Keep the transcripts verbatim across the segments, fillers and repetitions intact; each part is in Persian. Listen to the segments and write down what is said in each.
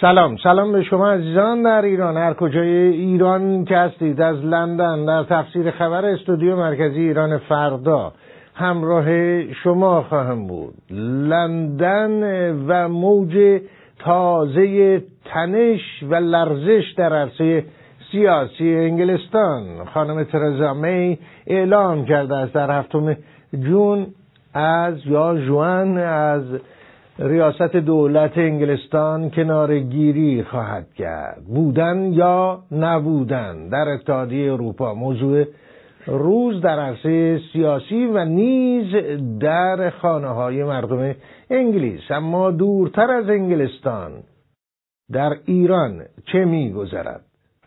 سلام سلام به شما عزیزان در ایران، هر کجای ایران که هستید. از لندن در تفسیر خبر استودیو مرکزی ایران فردا همراه شما خواهم بود. لندن و موج تازه تنش و لرزش در عرصه سیاسی انگلستان. خانم ترزا می اعلام کرده است در هفتم جون از یا ژوئن از ریاست دولت انگلستان کنارگیری خواهد کرد. بودن یا نبودن در اتحادیه اروپا موضوع روز در عرصه سیاسی و نیز در خانه های مردم انگلیس. اما دورتر از انگلستان در ایران چه می گذرد؟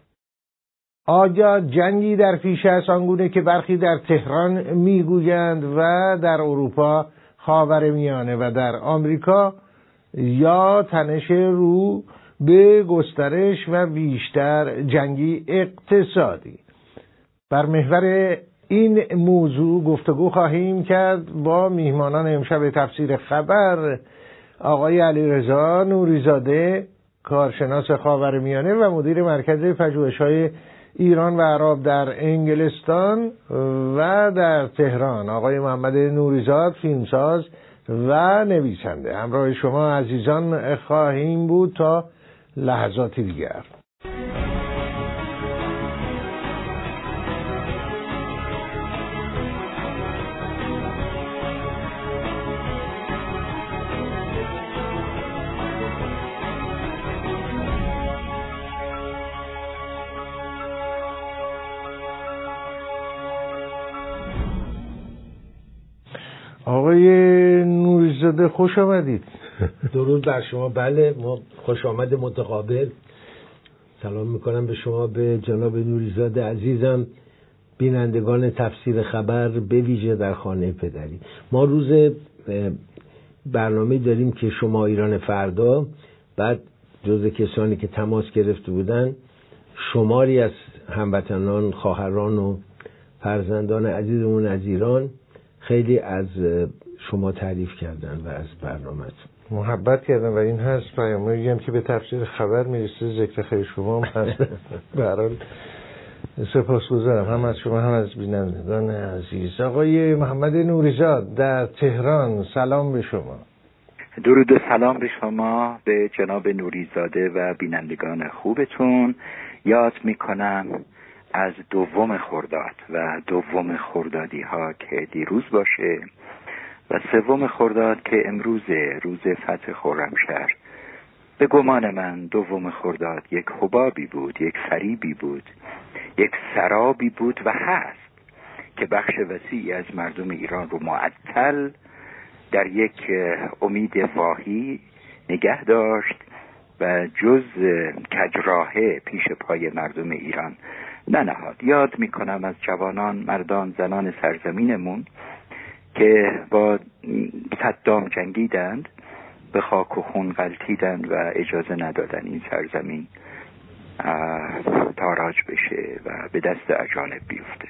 آیا جنگی در پیش است آنگونه که برخی در تهران میگویند و در اروپا، خاورمیانه و در آمریکا، یا تنش رو به گسترش و بیشتر جنگی اقتصادی؟ بر محور این موضوع گفتگو خواهیم کرد با میهمانان امشب تفسیر خبر، آقای علیرضا نوریزاده، کارشناس خاورمیانه و مدیر مرکز پژوهش‌های ایران و عرب در انگلستان و در تهران، آقای محمد نوریزاد، فیلمساز و نویسنده. همراه شما عزیزان خواهیم بود تا لحظاتی دیگر. آقای نوریزاده خوش آمدید. درود بر شما. بله، ما خوش آمد متقابل. سلام میکنم به شما، به جناب نوریزاده عزیزم، بینندگان تفسیر خبر به ویژه در خانه پدری. ما روز برنامه داریم که شما ایران فردا، بعد جز کسانی که تماس گرفته بودن شماری از هموطنان، خواهران و فرزندان عزیزمون از ایران خیلی از شما تعریف کردن و از برنامه محبت کردن و این هست پیامایی هم که به تفسیر خبر میرسه ذکر خیر شما هم هست. به هر حال سپاسگزارم هم از شما هم از بینندگان عزیز. آقای محمد نوریزاد در تهران، سلام به شما. درود و سلام به شما، به جناب نوریزاده و بینندگان خوبتون. یاد میکنم از دوم خرداد و دوم خردادی ها که دیروز باشه و سوم خرداد که امروزه، روز فتح خرمشهر. به گمان من دوم خرداد یک حبابی بود، یک فریبی بود، یک سرابی بود و هست که بخش وسیعی از مردم ایران رو معطل در یک امید واهی نگه داشت و جز کجراهه پیش پای مردم ایران ننهاد. یاد میکنم از جوانان، مردان، زنان سرزمینمون که با صدام جنگیدند، به خاک و خون غلتیدند و اجازه ندادن این سرزمین تاراج بشه و به دست اجانب بیفته.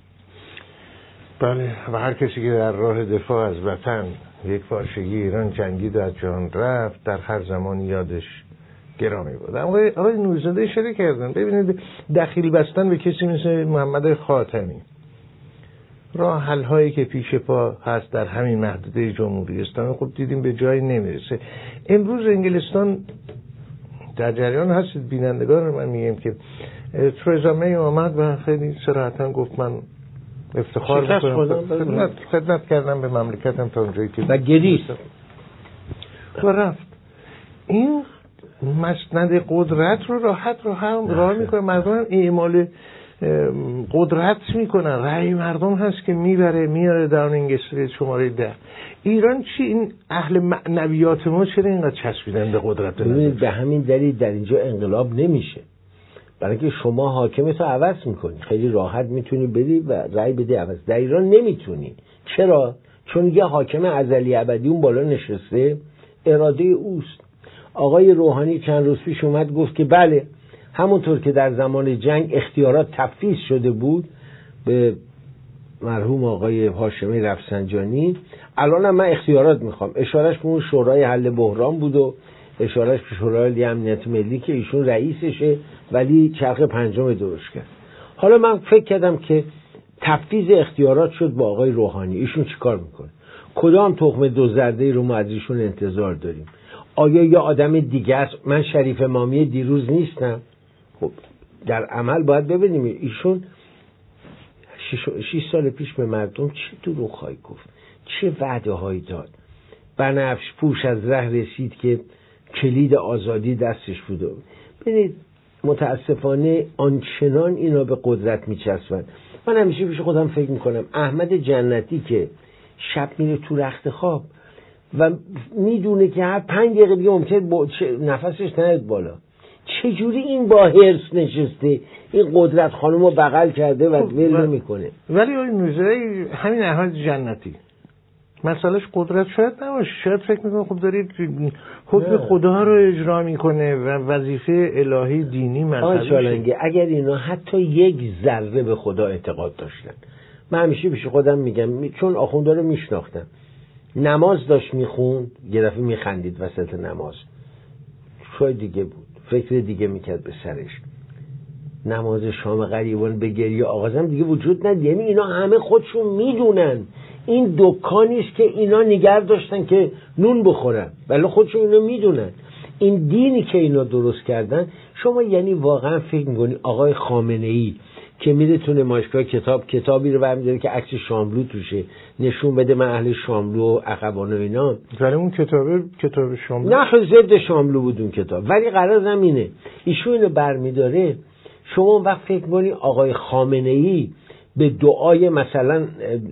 بله، و هر کسی که در راه دفاع از وطن یک پارچگی ایران جنگید و از جان رفت، در هر زمان یادش گرامی بود. آقای آقای نوریزاده اشاره کردن، ببینید دخیل بستن به کسی مثل محمد خاتمی، راه حل هایی که پیش پا هست در همین محدوده جمهوری اسلامی، خب دیدیم به جایی نمیرسه. امروز انگلستان در جریان هستید، بینندگان من میگم که ترزا می آمد و خیلی صراحتاً گفت من افتخار میکنم خدمت, خدمت کردم به مملکتم تا اونجایی که و گریست و رفت. این مسند قدرت رو راحت رو هم راه میکنه، مردم هم اعمال قدرت میکنن، رأی مردم هست که میبره میاره داونینگ استریت شماره ده. ایران چی؟ این اهل معنویات ما چرا اینقدر چسبیدن به قدرت؟ ببینید به همین دلیل در اینجا انقلاب نمیشه، برای که شما حاکمتو عوض میکنی، خیلی راحت میتونی بری و رأی بدی عوض. در ایران نمیتونی. چرا؟ چون یه حاکم ازلی ابدی اون بالا نشسته، اراده اوست. آقای روحانی چند روز پیش اومد گفت که بله، همونطور که در زمان جنگ اختیارات تفویض شده بود به مرحوم آقای هاشمی رفسنجانی، الان هم من اختیارات میخوام. اشارش به اون شورای حل بحران بود و اشارهش به شورای امنیت ملی که ایشون رئیسشه ولی چرخ پنجم درست کرد. حالا من فکر کردم که تفویض اختیارات شد با آقای روحانی، ایشون چیکار میکنه؟ کدام تخم دو زرده رو ما از ایشون انتظار داریم؟ آیا یه آدم دیگه است؟ من شریف امامی دیروز نیستم. خب در عمل باید ببینیم ایشون شش سال پیش به مردم چه دروغ‌هایی گفت، چه وعده‌هایی داد. بنفش پوش از ره رسید که کلید آزادی دستش بوده. ببینید متاسفانه آنچنان اینا به قدرت میچسبن. من همیشه پیش خودم فکر میکنم احمد جنتی که شب میره تو رخت خواب و میدونه که هر پنج دقیقه دیگه ممکنه با... نفسش نیاد بالا، چجوری این با هرس نشسته این قدرت خانم رو بغل کرده و ول نمیکنه؟ ولی آقای نوریزاده همین احمد جنتی مسئلهش قدرت شاید نباشه، شاید فکر میکنه خب دارید حکم خدا رو اجرا میکنه و وظیفه الهی دینی مذهبی. اگر اینا حتی یک ذره به خدا اعتقاد داشتن، من همیشه پیش خودم میگم چون آخوندا رو میشناختم، نماز داشت میخوند یه دفعه میخندید وسط نماز، شاید دیگه بود فکر دیگه میکرد به سرش، نماز شام غریبان به گریه آغازم دیگه وجود نداره. یعنی اینا همه خودشون میدونن این دکانیست که اینا نگه داشتن که نون بخورن، ولی خودشون اینا میدونن این دینی که اینا درست کردن. شما یعنی واقعا فکر میکنی آقای خامنه‌ای که میره تو نمایشگاه کتاب کتابی رو برمی‌داره که عکس شاملو توشه نشون بده من اهل شاملو و اخوان و اینا، ولی اون کتابه کتاب شاملو نه ضد شاملو بود اون کتاب، ولی قرار نمینه ایشون اینو برمی‌داره. شما وقت فکر کنی آقای خامنه‌ای به دعای مثلا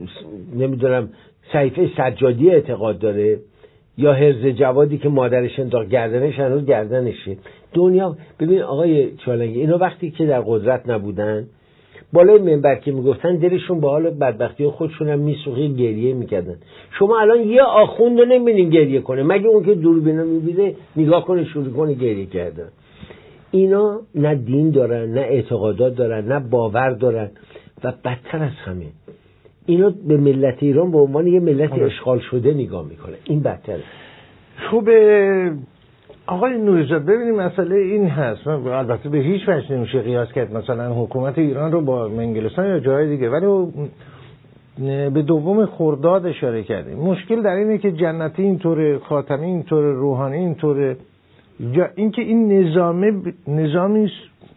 نمیدونم صحیفه سجادی اعتقاد داره یا حرز جوادی که مادرش انداخت گردنش هنوز گردنشه؟ دنیا ببین آقای چالنگی اینا وقتی که در قدرت نبودن بالای منبر که میگفتن دلشون به حال بدبختی خودشون هم میسوخی گریه میکردن. شما الان یه آخوند رو نمیبینین گریه کنه مگه اون که دوربینا میبینه نگاه کنه شروع کنه گریه کردن. اینا نه دین دارن نه اعتقادات دارن نه باور دارن و بدتر از همه اینا به ملت ایران به عنوان یه ملت اشغال شده نگاه میکنه. این بدتره. خب آقای نوریزاده ببینیم مسئله این هست، البته به هیچ وجه نمیشه قیاس کرد مثلا حکومت ایران رو با انگلستان یا جای دیگه، ولی به دوم خرداد اشاره کردیم. مشکل در اینه که جنتی اینطوره، خاتمی اینطوره، روحانی اینطوره، اینکه این نظامه نظامی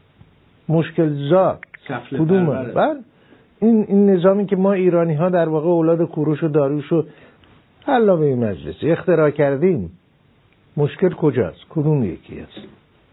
مشکل زا کدومه؟ بله این این نظامی که ما ایرانی ها در واقع اولاد کوروش و داریوش و علاوه این مجلس اختراع کردیم، مشکل کجاست؟ کدوم یکی است؟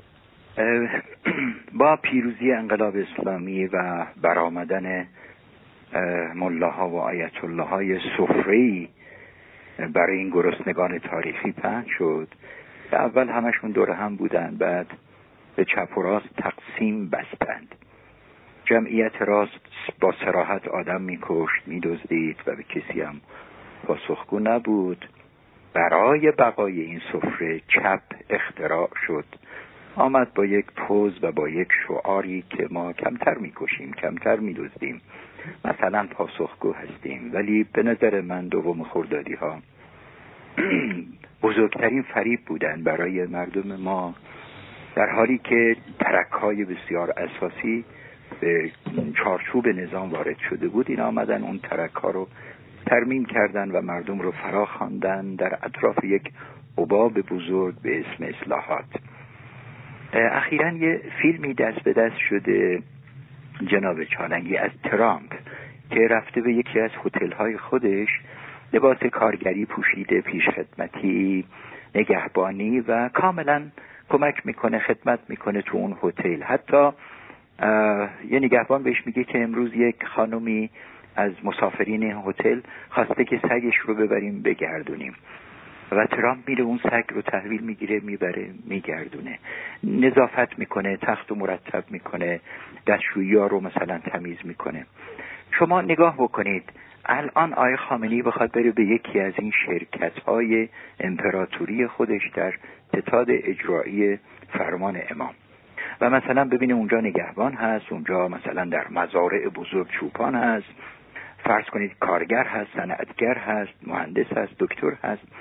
با پیروزی انقلاب اسلامی و برآمدن ملاها و آیت الله های سفره‌ای برای این گرسنگان تاریخی پهن شد که اول همشون دور هم بودن، بعد به چپ و راست تقسیم بستند. جمعیت راست با صراحت آدم میکشت، میدزدید و به کسی هم پاسخگو نبود. برای بقای این سفره چپ اختراع شد، آمد با یک پوز و با یک شعاری که ما کمتر میکشیم، کمتر میدزدیم، مثلا پاسخگو هستیم. ولی به نظر من دوم خردادی ها بزرگترین فریب بودن برای مردم ما، در حالی که ترک‌های بسیار اساسی به چارچوب نظام وارد شده بود. این آمدن اون ترک‌ها رو ترمیم کردن و مردم رو فرا خواندن در اطراف یک حباب بزرگ به اسم اصلاحات. اخیراً یه فیلمی دست به دست شده جناب چالنگی از ترامپ که رفته به یکی از هتل‌های خودش، لباس کارگری پوشیده، پیش خدمتی، نگهبانی و کاملا کمک میکنه، خدمت میکنه تو اون هتل. حتی یه نگهبان بهش میگه که امروز یک خانمی از مسافرین این هتل خواسته که سگش رو ببریم بگردونیم و ترامپ میره اون سگ رو تحویل میگیره، میبره میگردونه، نظافت میکنه، تخت رو مرتب میکنه، دستشویی ها رو مثلا تمیز میکنه. شما نگاه بکنید الان آقای خامنه‌ای بخواد بره به یکی از این شرکت‌های امپراتوری خودش در ستاد اجرایی فرمان امام و مثلا ببینه اونجا نگهبان هست، اونجا مثلا در مزارع بزرگ چوپان هست، فرض کنید کارگر هست، صنعتگر هست، مهندس هست، دکتر هست.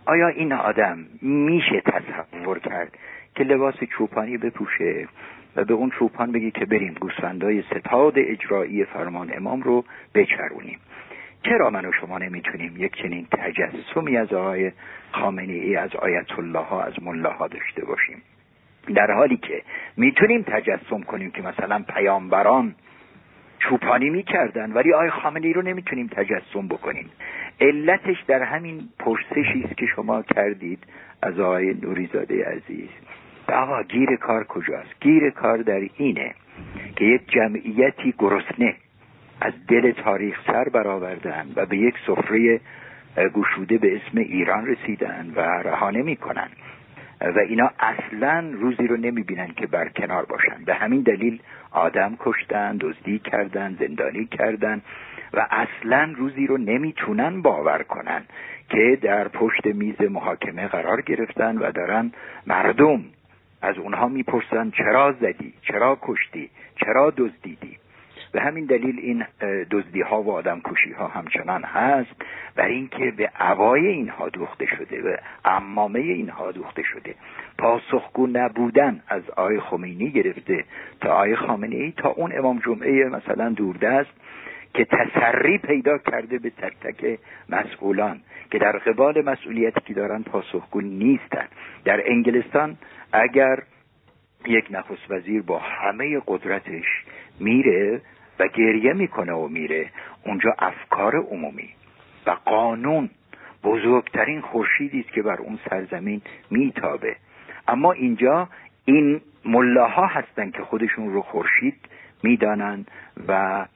آیا این آدم میشه تصور کرد که لباس چوپانی بپوشه و به اون چوپان بگی که بریم گوسفندای ستاد اجرایی فرمان امام رو بچرونیم؟ چرا من و شما نمیتونیم یک چنین تجسمی از آقای خامنه‌ای، از آیت الله ها، از ملا ها داشته باشیم، در حالی که میتونیم تجسم کنیم که مثلا پیامبران چوپانی میکردن ولی آقای خامنه‌ای رو نمیتونیم تجسم بکنیم؟ علتش در همین پرسشی است که شما کردید از آقای نوریزاده عزیز. آقا گیر کار کجاست؟ گیر کار در اینه که یک جمعیتی گرسنه از دل تاریخ سر برآوردن و به یک سفره گشوده به اسم ایران رسیدن و رها نمی‌کنن و اینا اصلا روزی رو نمیبینن که برکنار باشن. به همین دلیل آدم کشتن، دزدی کردن، زندانی کردن و اصلا روزی رو نمیتونن باور کنن که در پشت میز محاکمه قرار گرفتن و دارن مردم از اونها میپرسن چرا زدی، چرا کشتی، چرا دزدیدی. به همین دلیل این دزدی ها و آدم کشی ها همچنان هست، برای اینکه به عبای اینها دوخته شده و عمامه اینها دوخته شده. پاسخگو نبودن از آقای خمینی گرفته تا آقای خامنه‌ای تا اون امام جمعه مثلا دوردست که تسری پیدا کرده به تک تک مسئولان که در قبال مسئولیتی که دارن پاسخگو نیستن. در انگلستان اگر یک نخست وزیر با همه قدرتش میره و گریه میکنه و میره اونجا، افکار عمومی و قانون بزرگترین خورشیدی است که بر اون سرزمین میتابه. اما اینجا این ملاها هستن که خودشون رو خورشید میدانن و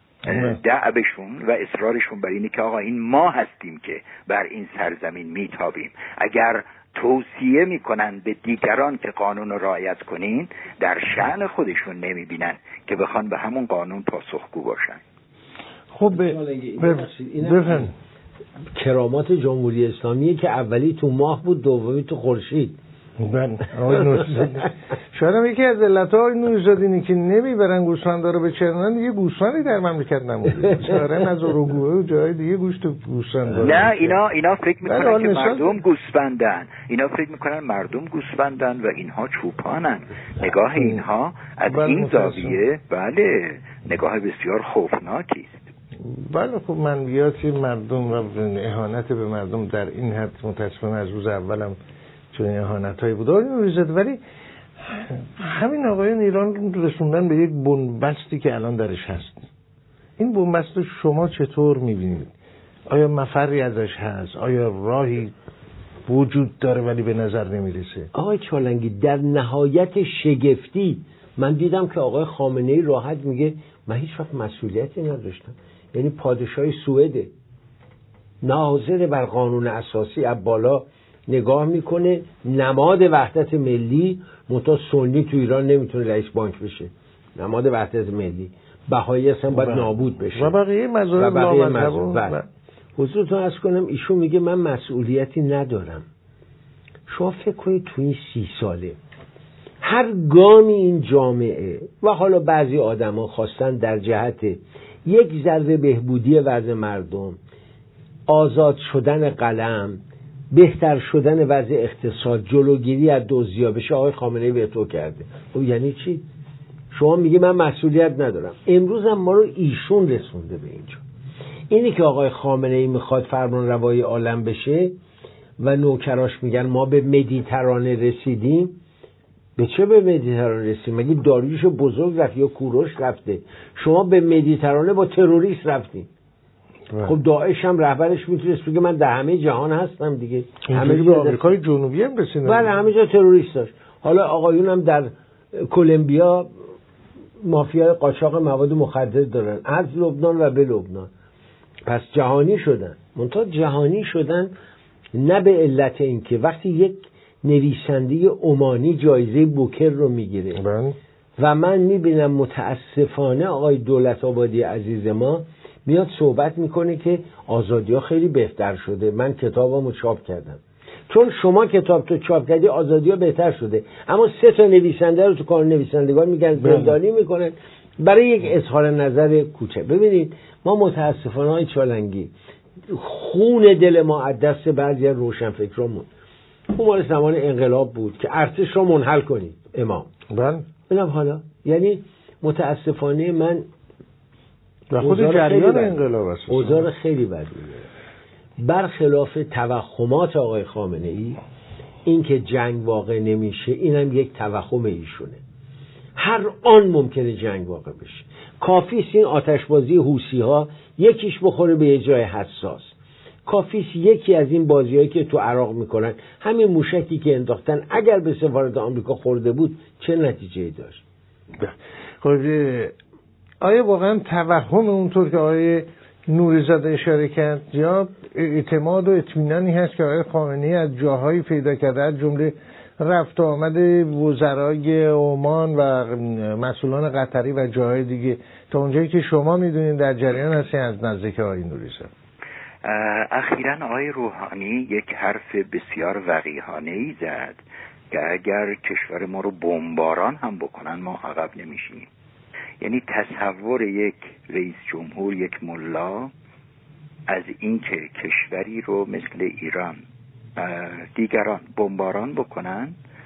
دعوشون و اصرارشون بر اینه که آقا این ما هستیم که بر این سرزمین میتابیم. اگر توصیه میکنن به دیگران که قانون رو رعایت کنین، در شأن خودشون نمیبینن که بخوان به همون قانون پاسخگو باشن. خب بفهم کرامات جمهوری اسلامی که اولی تو ماه بود، دومی تو خورشید. من آقای نوریزاده شاید هم یکی از علت‌ها آقای نوریزاده اینه که نمیبرن گوسفندا رو بچرونن، دیگه گوسفندی در مملکت نمونده، چاره از اروگوئه و جای دیگه گوشت گوسفند داره. نه اینا اینا فکر میکنن که مردم گوسفندن، اینا فکر میکنن مردم گوسفندن و اینها چوپانن. نگاه اینها از این زاویه بله نگاه بسیار خوفناکی است. بله خب منویات مردم و اهانت به مردم در این حد متاسفانه از روز اولم چون اهانت‌هایی بود آقای نوریزاده. ولی همین آقایان ایران رسوندن به یک بنبستی که الان درش هست. این بنبست رو شما چطور می‌بینید؟ آیا مفری ازش هست؟ آیا راهی وجود داره ولی به نظر نمیرسه؟ آقای چالنگی در نهایت شگفتی من دیدم که آقای خامنه‌ای راحت میگه من هیچ وقت مسئولیتی نداشتم. یعنی پادشاه سوئد ناظر بر قانون اساسی از بالا نگاه میکنه، نماد وحدت ملی، منتها سنی تو ایران نمیتونه رئیس بانک بشه، نماد وحدت ملی، بهایی اصلا باید نابود بشه و بقیه مذاهب نامذهب. حضورتون عرض کنم ایشون میگه من مسئولیتی ندارم. شما فکر کنید تو این سی ساله هر گامی این جامعه و حالا بعضی آدما خواستن در جهت یک ذره بهبودی وضع مردم، آزاد شدن قلم، بهتر شدن وضع اقتصاد، جلوگیری از دزدی‌ها بشه، آقای خامنه‌ای به تو کرده. خب یعنی چی؟ شما میگی من مسئولیت ندارم. امروز هم ما رو ایشون رسونده به اینجا. اینی که آقای خامنه‌ای میخواد فرمان روای عالم بشه و نوکراش میگن ما به مدیترانه رسیدیم. به چه به مدیترانه رسیدیم؟ مگه داریوش بزرگ رفت یا کوروش رفته؟ شما به مدیترانه با تروریست رفتین. خب داعش هم رهبرش میتونست بگه من در همه جهان هستم دیگه. همه به آمریکای جنوبی هم رسیدن. بله همه جا تروریست داشت. حالا آقایون هم در کلمبیا مافیای قاچاق مواد مخدر دارن از لبنان و به لبنان. پس جهانی شدن. منتها جهانی شدن نه به علت این که وقتی یک نویسنده عمانی جایزه بوکر رو میگیره و من میبینم متاسفانه آقای دولت آبادی عزیز ما میاد صحبت میکنه که آزادی ها خیلی بهتر شده، من کتابامو چاپ کردم. چون شما کتاب تو چاپ کردی آزادی ها بهتر شده، اما سه تا نویسنده رو تو کار نویسندگان میگن زندانی میکنن برای یک اظهار نظر کوچک. ببینید ما متاسفانه های چالنگی خون دل ما از دست بعضی از روشنفکرامون اون مال زمان انقلاب بود که ارتش را منحل کنید امام. بله. اینم حالا یعنی متاسفانه من و خود جریان انقلاب است. اوضاع خیلی بدیه. برخلاف توهمات آقای خامنه ای این که جنگ واقع نمیشه اینم یک توهم ایشونه. هر آن ممکنه جنگ واقع بشه. کافیست این آتشبازی حوثی ها یکیش بخوره به یه جای حساس. کافیست یکی از این بازیایی که تو عراق میکنن، همین موشکی که انداختن اگر به سفارت آمریکا خورده بود چه نتیجه‌ای داشت؟ خب آیا واقعا توهم اونطور که آقای نوری‌زاده اشاره کرد یا اعتماد و اطمینانی هست که آقای خامنه‌ای از جاهایی پیدا کرده، از جمله رفت و آمد وزرای عمان و مسئولان قطری و جاهای دیگه، تا اونجایی که شما میدونین در جریان هستین از نزدیک آقای نوری‌زاده؟ اخیراً آقای روحانی یک حرف بسیار وقیحانه‌ای زد که اگر کشور ما رو بمباران هم بکنن ما عقب نمیشیم. یعنی تصور یک رئیس جمهور، یک ملا از اینکه کشوری رو مثل ایران دیگران بمباران بکنن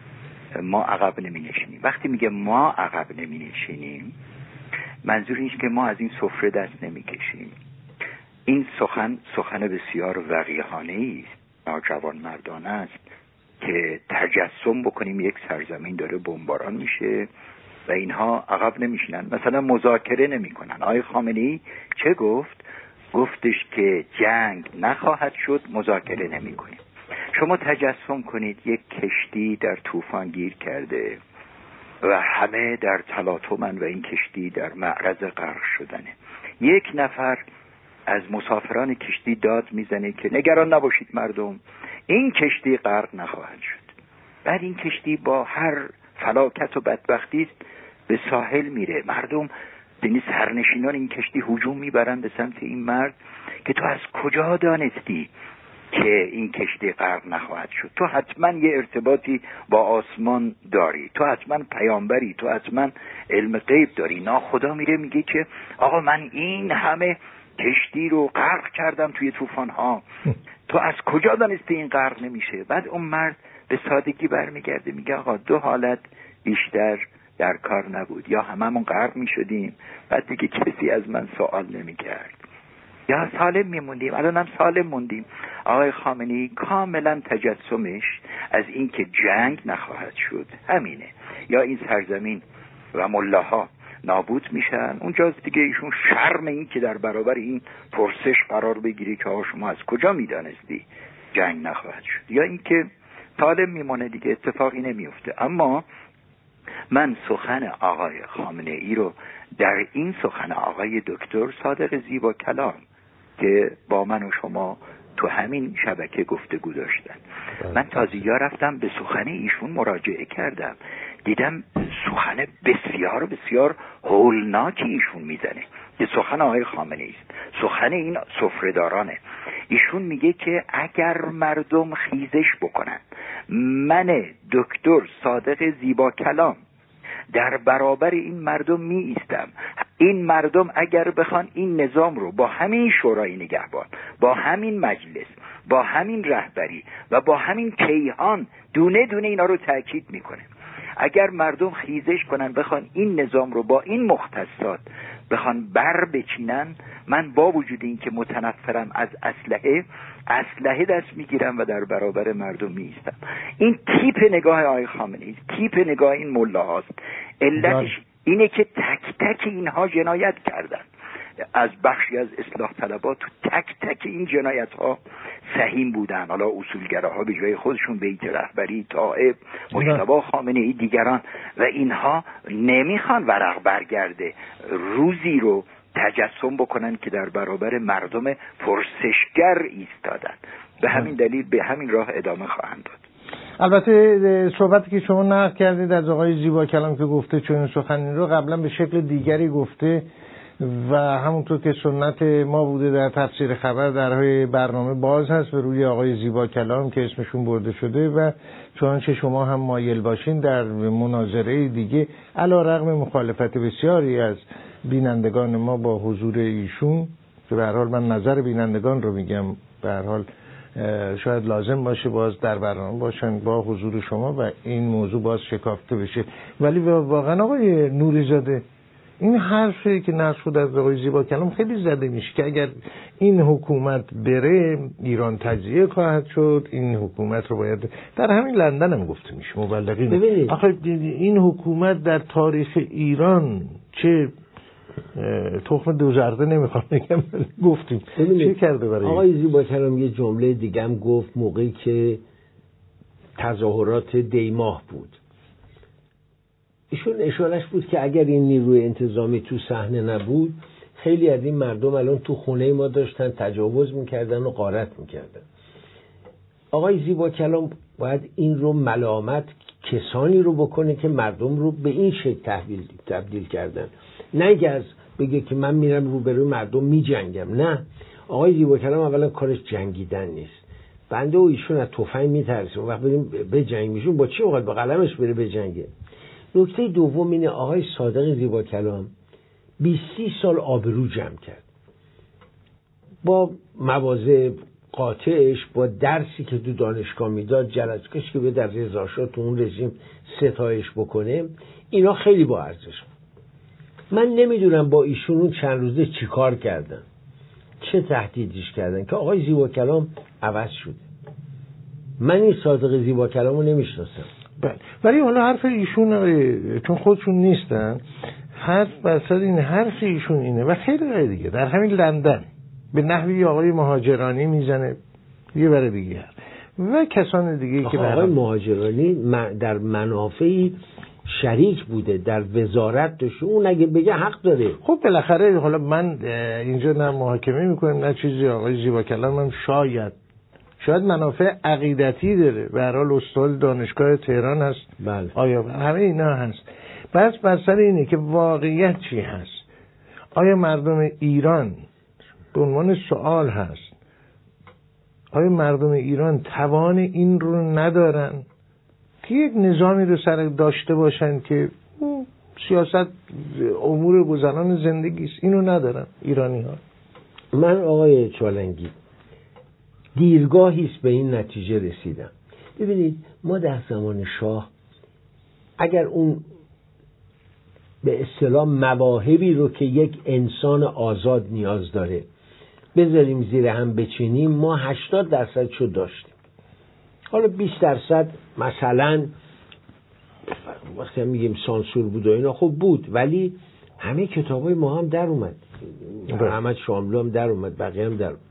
ما عقب نمی نشینیم. وقتی میگه ما عقب نمی نشینیم منظور اینه که ما از این سفره دست نمی کشیم. این سخن سخن بسیار وقیحانه‌ای است، ناجوان مردانه است که تجسم بکنیم یک سرزمین داره بمباران میشه و اینها عقب نمیشینن، مثلا مذاکره نمیکنن. آقای خامنه‌ای چه گفت؟ گفتش که جنگ نخواهد شد، مذاکره نمیکنیم. شما تجسم کنید یک کشتی در طوفان گیر کرده و همه در تلاطمن و این کشتی در معرض غرق شدنه. یک نفر از مسافران کشتی داد میزنه که نگران نباشید مردم، این کشتی غرق نخواهد شد. بعد این کشتی با هر فلاکت و بدبختی به ساحل میره. مردم یعنی سرنشینان این کشتی هجوم میبرن به سمت این مرد که تو از کجا دانستی که این کشتی غرق نخواهد شد؟ تو حتما یه ارتباطی با آسمان داری، تو حتما پیامبری، تو حتما علم غیب داری. ناخدا میره میگه که آقا من این همه کشتی رو غرق کردم توی طوفان ها، تو از کجا دانستی این غرق نمیشه؟ بعد اون مرد به سادگی برمیگرده میگه آقا دو حالت بیشتر در کار نبود، یا هممون غرق میشدیم بعد دیگه کسی از من سوال نمیکرد، یا سالم میموندیم. الان هم سالم موندیم. آقای خامنه‌ای کاملا تجسمش از این که جنگ نخواهد شد همینه، یا این سرزمین و ملاها نابود میشن. اونجاست دیگه ایشون شرم این که در برابر این پرسش قرار بگیری که آقا شما از کجا میدانستی جنگ نخواهد شد، یا این که سالم میمونه دیگه اتفاقی نمیفته. اما من سخن آقای خامنه‌ای رو در این سخن آقای دکتر صادق زیبا کلام که با من و شما تو همین شبکه گفتگو داشتن، من تازگی رفتم به سخن ایشون مراجعه کردم، دیدم سخن بسیار بسیار هولناکی ایشون میزنه که سخن آقای خامنه‌ای است، سخن این سفره‌دارانه. ایشون میگه که اگر مردم خیزش بکنن، من دکتر صادق زیبا کلام در برابر این مردم می ایستم. این مردم اگر بخوان این نظام رو با همین شورای نگهبان، با همین مجلس، با همین رهبری و با همین کیهان دونه دونه اینا رو تأکید میکنه، اگر مردم خیزش کنن بخوان این نظام رو با این مختصات بخوان بر بچینن، من با وجود این که متنفرم از اسلحه اسلحه دست میگیرم و در برابر مردم میایستم. این تیپ نگاه آقای خامنه‌ای است، تیپ نگاه این ملاهاست. علتش اینه که تک تک اینها جنایت کردن، از بخشی از اصلاح طلبات تو تک تک این جنایت ها سهیم بودن. حالا اصولگراها به جای خودشون، بیت رهبری، طائب، مجتبی خامنه‌ای، دیگران، و اینها نمیخوان ورق برگرده، روزی رو تجسم بکنن که در برابر مردم پرسشگر ایستادن. به همین دلیل به همین راه ادامه خواهند داد. البته صحبتی که شما نقل کردید از آقای زیبا کلام که گفته چون سخنی رو قبلا به شکل دیگری گفته و همونطور که سنت ما بوده در تفسیر خبر درهای برنامه باز هست به روی آقای زیبا کلام که اسمشون برده شده و چنانچه شما هم مایل باشین در مناظره دیگه علیرغم مخالفت بسیاری از بینندگان ما با حضور ایشون، که به هر حال من نظر بینندگان رو میگم، به هر حال شاید لازم باشه باز در برنامه باشن با حضور شما و این موضوع باز شکافته بشه. ولی واقعا آقای نوریزاده این حرفی که نقل شد از آقای زیباکلام خیلی زده میشه که اگر این حکومت بره ایران تجزیه خواهد شد، این حکومت رو باید در همین لندن هم گفته میشه مبلغین. آخه این حکومت در تاریخ ایران چه تخم دوزرده نمیخوام بگم گفتیم چه کرده برای آقای زیباکلام یه جمله دیگه هم گفت موقعی که تظاهرات دیماه بود. ایشون اشارش بود که اگر این نیروی انتظامی تو صحنه نبود خیلی از این مردم الان تو خونه ما داشتن تجاوز میکردن و غارت میکردن. آقای زیباکلام باید این رو ملامت کسانی رو بکنه که مردم رو به این شکل تبدیل تبدیل کردن، نه اگر بگه که من میرم روبروی مردم میجنگم. نه، آقای زیباکلام اولا کارش جنگیدن نیست. بنده و ایشون از تفنگ میترسه و وقت بریم به جنگ میشون با چی اوقات با قلمش بره به جنگه. نکته دوم اینه آقای صادق زیباکلام بیست سال آبرو جمع کرد با مواضع قاطعش، با درسی که تو دانشگاه میداد، جلسه‌اش که به در رضا شاه تو اون رژیم ستایش بکنه، اینا خیلی با ارزش. من نمیدونم با ایشون اون چند روزه چی کار کردن، چه تهدیدش کردن که آقای زیباکلام عوض شده. من این صادق زیباکلام رو نمیشناسم. بله، ولی حالا حرف ایشون چون خودشون نیستن، حرف برسر این حرف ایشون اینه و خیلی غیر دیگه در همین لندن به نحوی آقای مهاجرانی میزنه یه بره دیگه و کسان دیگه که آقای مهاجرانی در منافعی شریک بوده، در وزارت داشته، اون اگه بگه حق داره. خب بالاخره حالا من اینجا نه محاکمه میکنم نه چیزی. آقای زیباکلام هم شاید شاید منافع عقیدتی داره، به هر حال استاد دانشگاه تهران هست. بله. آیا همه اینا هست. بس بر سر اینه که واقعیت چی هست. آیا مردم ایران به عنوان سوال هست، آیا مردم ایران توان این رو ندارن که یک نظامی رو سر داشته باشن که سیاست امور گذران زندگی است؟ اینو ندارن ایرانی ها. من آقای چالنگی دیرگاهی است به این نتیجه رسیدم. ببینید ما در زمان شاه اگر اون به اصطلاح مواهبی رو که یک انسان آزاد نیاز داره بذاریم زیر هم بچینیم، ما هشتاد درصد شو داشتیم. حالا بیست درصد مثلا وقتی هم میگیم سانسور بود و اینا خب بود، ولی همه کتابای ما هم در اومد، احمد شاملو هم در اومد، بقیه هم در اومد.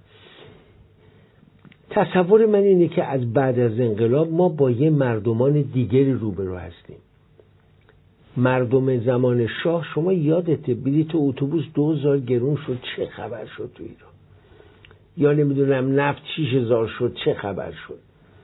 تصور من اینه که از بعد از انقلاب ما با یه مردمان دیگری روبرو هستیم. مردم زمان شاه شما یادته بلیط اتوبوس دو هزار گرون شد، چه خبر شد تو ایران؟ یا نمیدونم نفت شش هزار شد، چه خبر شد؟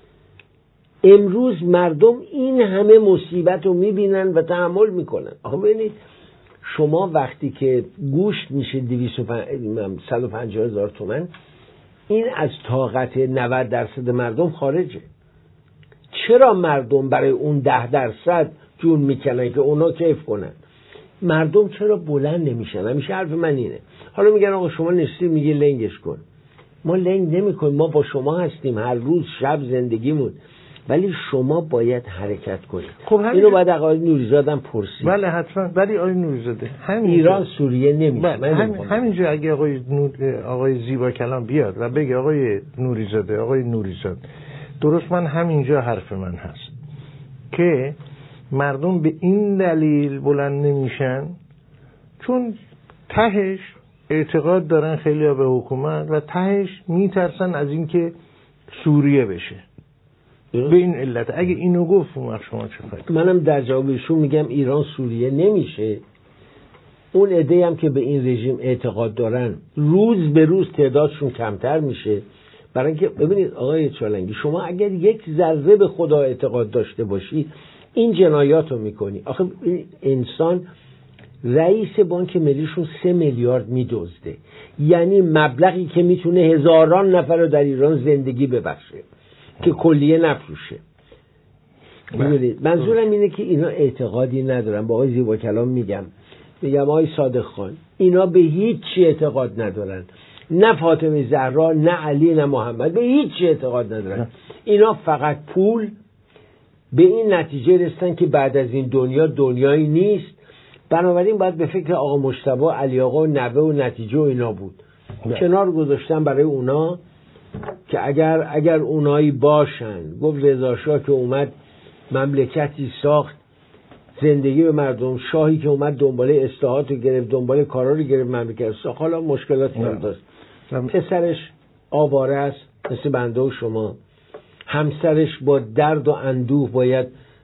امروز مردم این همه مصیبت رو میبینن و تحمل میکنن. آخه ببینید شما وقتی که گوشت میشه صد و پنجاه هزار تومن، این از طاقت نود درصد مردم خارجه. چرا مردم برای اون ده درصد جون میکنن که اونا کیف کنن؟ مردم چرا بلند نمیشن؟ همیشه حرف من اینه. حالا میگن آقا شما نشستی میگی لنگش کن. ما لنگ نمی کنیم، ما با شما هستیم هر روز شب زندگیمون، ولی شما باید حرکت کنید. خب اینو بعد آقای نوریزاده هم پرسید. بله حتما. ولی آقای نوریزاده ایران سوریه نمیشه. بله هم همینجا اگه آقای نور... آقای زیباکلام بیاد و بگه آقای نوریزاده آقای نوریزاده درست، من همینجا حرف من هست که مردم به این دلیل بلند نمیشن چون تهش اعتقاد دارن خیلی ها به حکومت و تهش میترسن از اینکه سوریه بشه. به این علت اگه اینو گفت اون شما چه فکر؟ منم در جوابشون میگم ایران سوریه نمیشه. اون عده‌ای هم که به این رژیم اعتقاد دارن روز به روز تعدادشون کمتر میشه. برای اینکه ببینید آقای چالنگی شما اگر یک ذره به خدا اعتقاد داشته باشی این جنایات رو میکنی. آخه انسان رئیس بانک ملیشون سه میلیارد میدزده، یعنی مبلغی که میتونه هزاران نفر رو در ایران زندگی ببخشه که کلیه نفروشه. میدونید منظورم اینه که اینا اعتقادی ندارن. با آقای زیباکلام میگم میگم آقای صادق خان اینا به هیچ چی اعتقاد ندارن. نه فاطمه زهرا، نه علی، نه محمد، به هیچ چی اعتقاد ندارن. اینا فقط پول. به این نتیجه رسیدن که بعد از این دنیا دنیایی نیست، بنابراین باید به فکر آقا مجتبی، علی آقا و نوه و نتیجه و اینا بود. کنار گذاشتن برای اونا که اگر اگر اونایی باشن. گفت رضا شاه که اومد مملکتی ساخت، زندگی به مردم، شاهی که اومد دنباله اصلاحات رو گرفت، دنباله کارا رو گرفت، مملکت ساخت. حالا مشکلاتی هم داشت. پسرش آواره است مثل بنده و شما، همسرش با درد و اندوه باید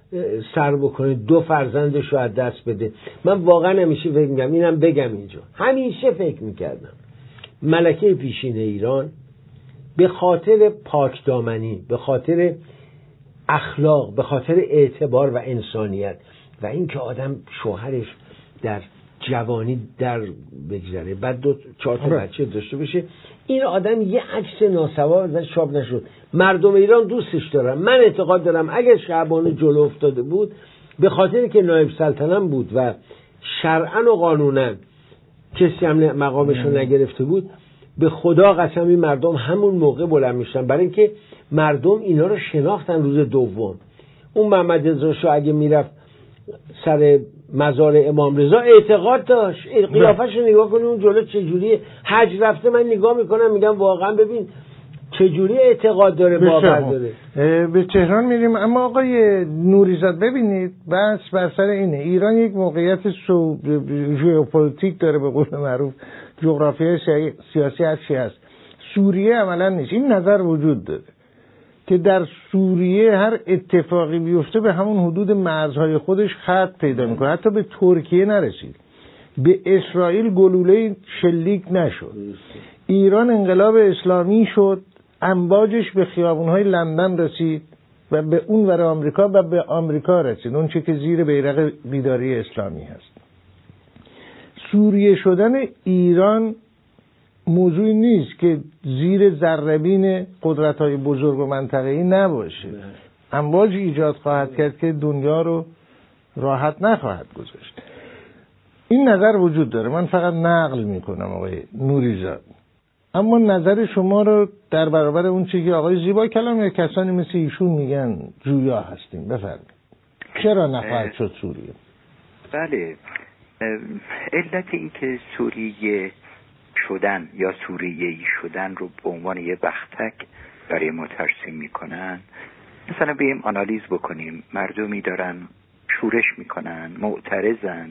سر بکنه، دو فرزندش رو از دست بده. من واقعا همیشه فکر می‌کردم، اینم بگم اینجا، همیشه فکر می‌کردم ملکه پیشین ایران به خاطر پاکدامنی، به خاطر اخلاق، به خاطر اعتبار و انسانیت و اینکه آدم شوهرش در جوانی در بگذره، بعد دو چهار تا بچه داشته باشه، این آدم یه عکس ناسوا ازش چاپ نشد. مردم ایران دوستش دارن. من اعتقاد دارم اگر شعبانه جلو افتاده بود، به خاطر که نایب سلطنت بود و شرعاً و قانوناً کسی هم مقامش رو نگرفته بود، به خدا قسم این مردم همون موقع بلند میشن، برای اینکه مردم اینا رو شناختن. روز دوم اون محمد رضا شاه اگه میرفت سر مزار امام رضا اعتقاد داشت. قیافش رو نگاه کنید اون جلو چجوریه. حج رفته من نگاه میکنم میگم واقعا ببین چجوری اعتقاد داره، باور داره. به تهران میریم. اما آقای نوریزاد ببینید بس بر سر اینه، ایران یک موقعیت سو... ژئوپلیتیک داره، به قول معروف جغرافیای سیاسی هر چی هست. سوریه عملا نیست. این نظر وجود داره که در سوریه هر اتفاقی بیفته به همون حدود مرزهای خودش خط پیدا میکنه، حتی به ترکیه نرسید، به اسرائیل گلوله شلیک نشد. ایران انقلاب اسلامی شد، امواجش به خیابونهای لندن رسید و به اون ور آمریکا و به آمریکا رسید، اون چه که زیر بیرق بیداری اسلامی هست. سوریه شدن ایران موضوعی نیست که زیر ذره‌بین قدرت‌های بزرگ و منطقه‌ای نباشه. امواج ایجاد خواهد کرد که دنیا رو راحت نخواهد گذاشت. این نظر وجود داره، من فقط نقل میکنم آقای نوریزاد. اما نظر شما رو در برابر اون چیزی که آقای زیبا کلام یا کسانی مثل ایشون میگن جویا هستیم بفرمایید. چرا نخواهد شد سوریه؟ بله، علت این که سوریه شدن یا سوریه‌ای شدن رو به عنوان یه بختک برای ما ترسیم میکنن. مثلا بیایم آنالیز بکنیم، مردمی دارن شورش میکنن، معترضن،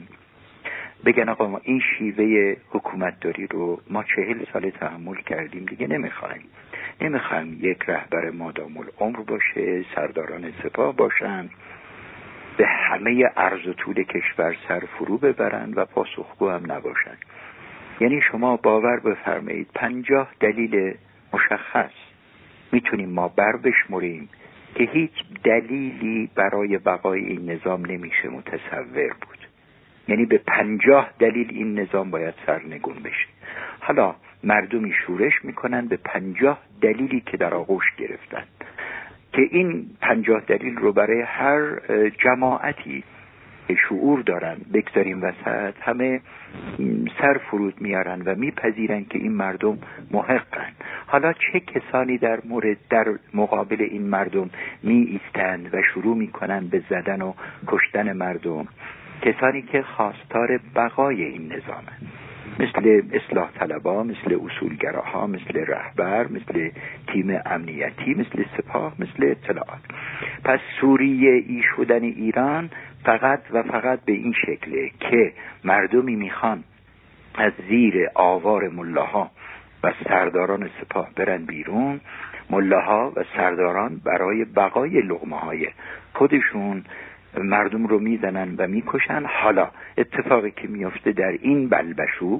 بگن آقا ما این شیوه حکومتداری رو ما چهل سال تحمل کردیم، دیگه نمیخوایم نمیخوایم یک رهبر مادام العمر باشه، سرداران سپاه باشن، به همه عرض و طول کشور سر فرو ببرن و پاسخگو هم نباشن. یعنی شما باور بفرمایید پنجاه دلیل مشخص میتونیم ما بر بشمریم که هیچ دلیلی برای بقای این نظام نمیشه متصور بود. یعنی به پنجاه دلیل این نظام باید سرنگون بشه. حالا مردمی شورش میکنن به پنجاه دلیلی که در آغوش گرفتن، که این پنجاه دلیل رو برای هر جماعتی شعور دارن بگذاریم وسط، همه سر فرود میارن و میپذیرن که این مردم محقن. حالا چه کسانی در مورد در مقابل این مردم می ایستند و شروع میکنن به زدن و کشتن مردم؟ کسانی که خواستار بقای این نظامن، مثل اصلاح طلبا، مثل اصولگراها، مثل رهبر، مثل تیم امنیتی، مثل سپاه، مثل اطلاعات. پس سوریه ای شدن ایران فقط و فقط به این شکله که مردمی میخوان از زیر آوار ملاها و سرداران سپاه برن بیرون. ملاها و سرداران برای بقای لقمه های خودشون مردم رو میزنن و میکشن. حالا اتفاقی که میفته در این بلبشو،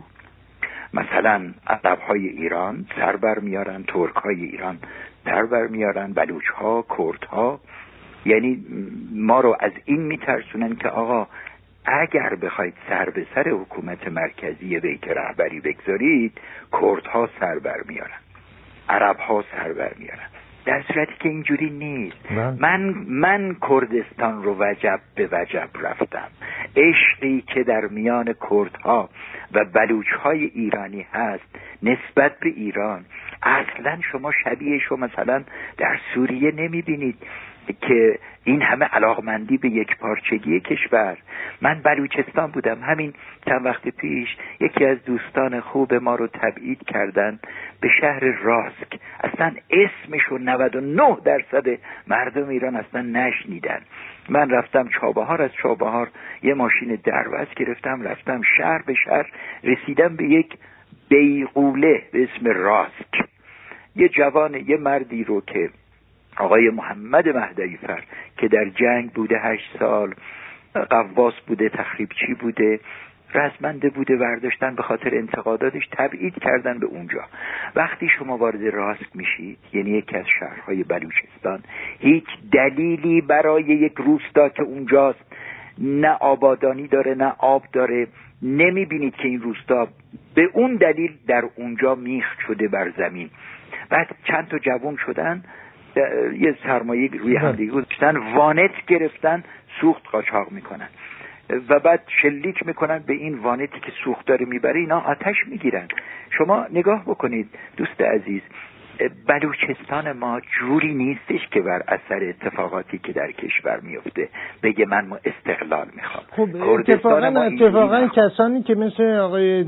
مثلا عرب‌های ایران سر بر میارن، ترک‌های ایران سر بر میارن، بلوچ‌ها، کردها، یعنی ما رو از این میترسونن که آقا اگر بخواید سر به سر حکومت مرکزی بیت رهبری بگذارید، کردها سر بر میارن، عرب‌ها سر بر میارن. در صورتی که اینجوری نیست. من من من کردستان رو وجب به وجب رفتم. عشقی که در میان کردها و بلوچهای ایرانی هست نسبت به ایران، اصلا شما شبیهش رو مثلا در سوریه نمیبینید که این همه علاقمندی به یک پارچگی کشور. من بلوچستان بودم همین چند وقت پیش، یکی از دوستان خوب ما رو تبعید کردن به شهر راسک، اصلا اسمشو نود و نه درصد مردم ایران اصلا نشنیدن. من رفتم چابهار، از چابهار یه ماشین دربست گرفتم رفتم شهر به شهر، رسیدم به یک بیغوله به اسم راسک. یه جوان، یه مردی رو که آقای محمد مهدویفر که در جنگ بوده، هشت سال قواس بوده، تخریبچی بوده، رزمنده بوده، برداشتن به خاطر انتقاداتش تبعید کردن به اونجا. وقتی شما وارد راسک میشید، یعنی یکی از شهرهای بلوچستان، هیچ دلیلی برای یک روستا که اونجاست، نه آبادانی داره نه آب داره، نمیبینید که این روستا به اون دلیل در اونجا میخ شده بر زمین. بعد چند تا جوان شدن، یه سرمایه روی همدیگه گذاشتن، وانت گرفتن، سوخت قاچاق میکنن و بعد شلیک میکنن به این وانتی که سوخت داره میبره، اینا آتش میگیرن. شما نگاه بکنید دوست عزیز، بلوچستان ما جوری نیستش که بر اثر اتفاقاتی که در کشور میفته بگه من استقلال میخوام. خب اتفاقا اتفاقا کسانی که مثل آقای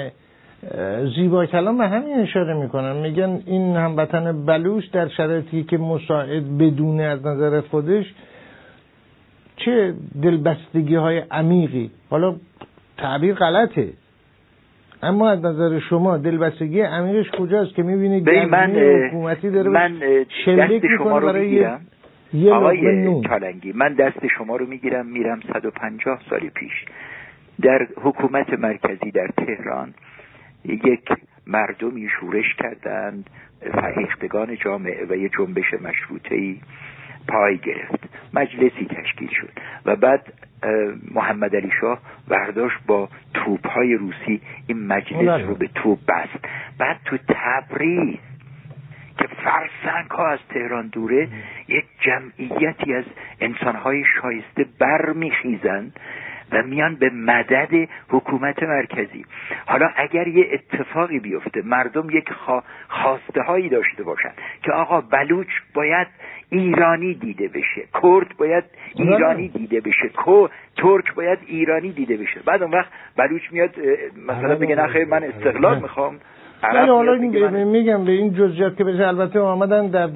زیبا کلام به همین اشاره میکنن، میگن این هموطن بلوچ در شرایطی که مساعد بدونه از نظر خودش چه دلبستگی های عمیقی، حالا تعبیر غلطه اما از نظر شما دلبستگی عمیقش کجاست که میبینید من حکومتی داره من دست شما رو میگیرم آقای کالنگی، من دست شما رو میگیرم میرم صد و پنجاه سال پیش در حکومت مرکزی در تهران، یک مردمی شورش کردند، فرهیختگان جامعه و یک جنبش مشروطه‌ای پای گرفت، مجلسی تشکیل شد و بعد محمد علی شاه برداشت با توپ‌های روسی این مجلس رو به توپ بست. بعد تو تبریز که فرسنگ ها از تهران دوره، یک جمعیتی از انسان‌های شایسته برمیخیزند و میان به مدد حکومت مرکزی. حالا اگر یه اتفاقی بیفته، مردم یک خواسته هایی داشته باشن که آقا بلوچ باید ایرانی دیده بشه، کرد باید ایرانی دیده بشه، کو ترک باید ایرانی دیده بشه، بعد اون وقت بلوچ میاد مثلا بگه نه خیر من استقلال میخوام. حالا میگم به این جزئیات که بشه، البته آمدن در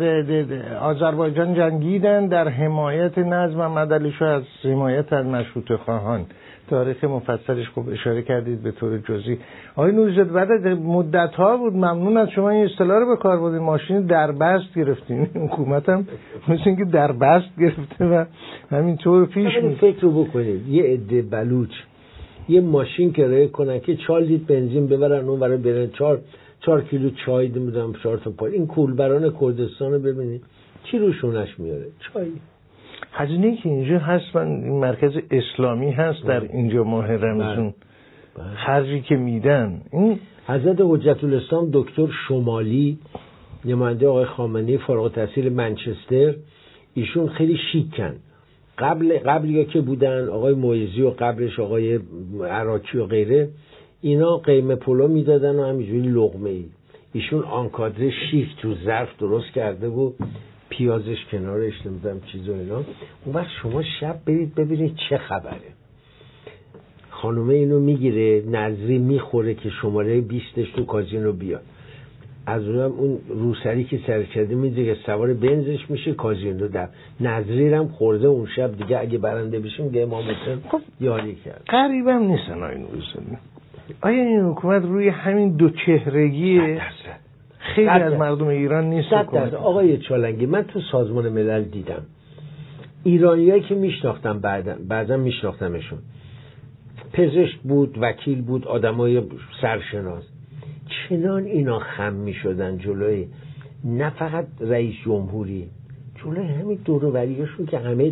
آذربایجان جنگیدن در حمایت نظم محمد علی شاه از حمایت از مشروطه خواهان. تاریخ مفصلش خوب اشاره کردید به طور جزئی. آقای نوری‌زاده بعد از مدت ها بود، ممنون از شما این اصطلاح رو به کار بردین، ماشین دربست گرفتین. حکومتم مثل اینکه دربست گرفته و همینطور پیش میره. فکر رو بکنید یه عده بلوچ یه ماشین کرایه کنن که چهار لیتر بنزین ببرن اون برای برن چهار چهار کیلو چای نمیدونم چهار تا پای. این کولبران کردستان رو ببینید چی روشونش میاره؟ چای. هزینه‌ای که اینجا هست، من مرکز اسلامی هست در اینجا ماه رمضان، خرجی که میدن این حضرت حجت الاسلام دکتر شمالی نماینده آقای خامنه‌ای فارغ التحصیل منچستر، ایشون خیلی شیکن. قبل قبلی که بودن آقای مویزی و قبلش آقای عراقی و غیره، اینا قیمه پلو میدادن و همینجوری لقمه ای. ایشون آنکادر شیک تو ظرف درست کرده و پیازش کنارش نمیدونم چیز و اینا. اون وقت شما شب برید ببینید چه خبره. خانومه اینو میگیره، نظری میخوره که شماره بیستش تو کازینو بیاد، از اونم اون روسری که سر کرده میده که سوار بنزش میشه کازینو در نظری هم خورده اون شب دیگه اگه برنده بشیم دیگه امام حسین خب یاری کرد. قریبم نیستن آقای نوری‌زاده. آیا این حکومت روی همین دو چهرگی خیلی از مردم ایران نیست؟ آقای چالنگی، من تو سازمان ملل دیدم ایرانیایی که میشناختم، بعدا بعضا میشناختمشون، پزشک بود، وکیل بود، آدمای سرشناس، چنان اینا خم میشدن جلوی نه فقط رئیس جمهوری، جلوی همین دور و بریاشون که همه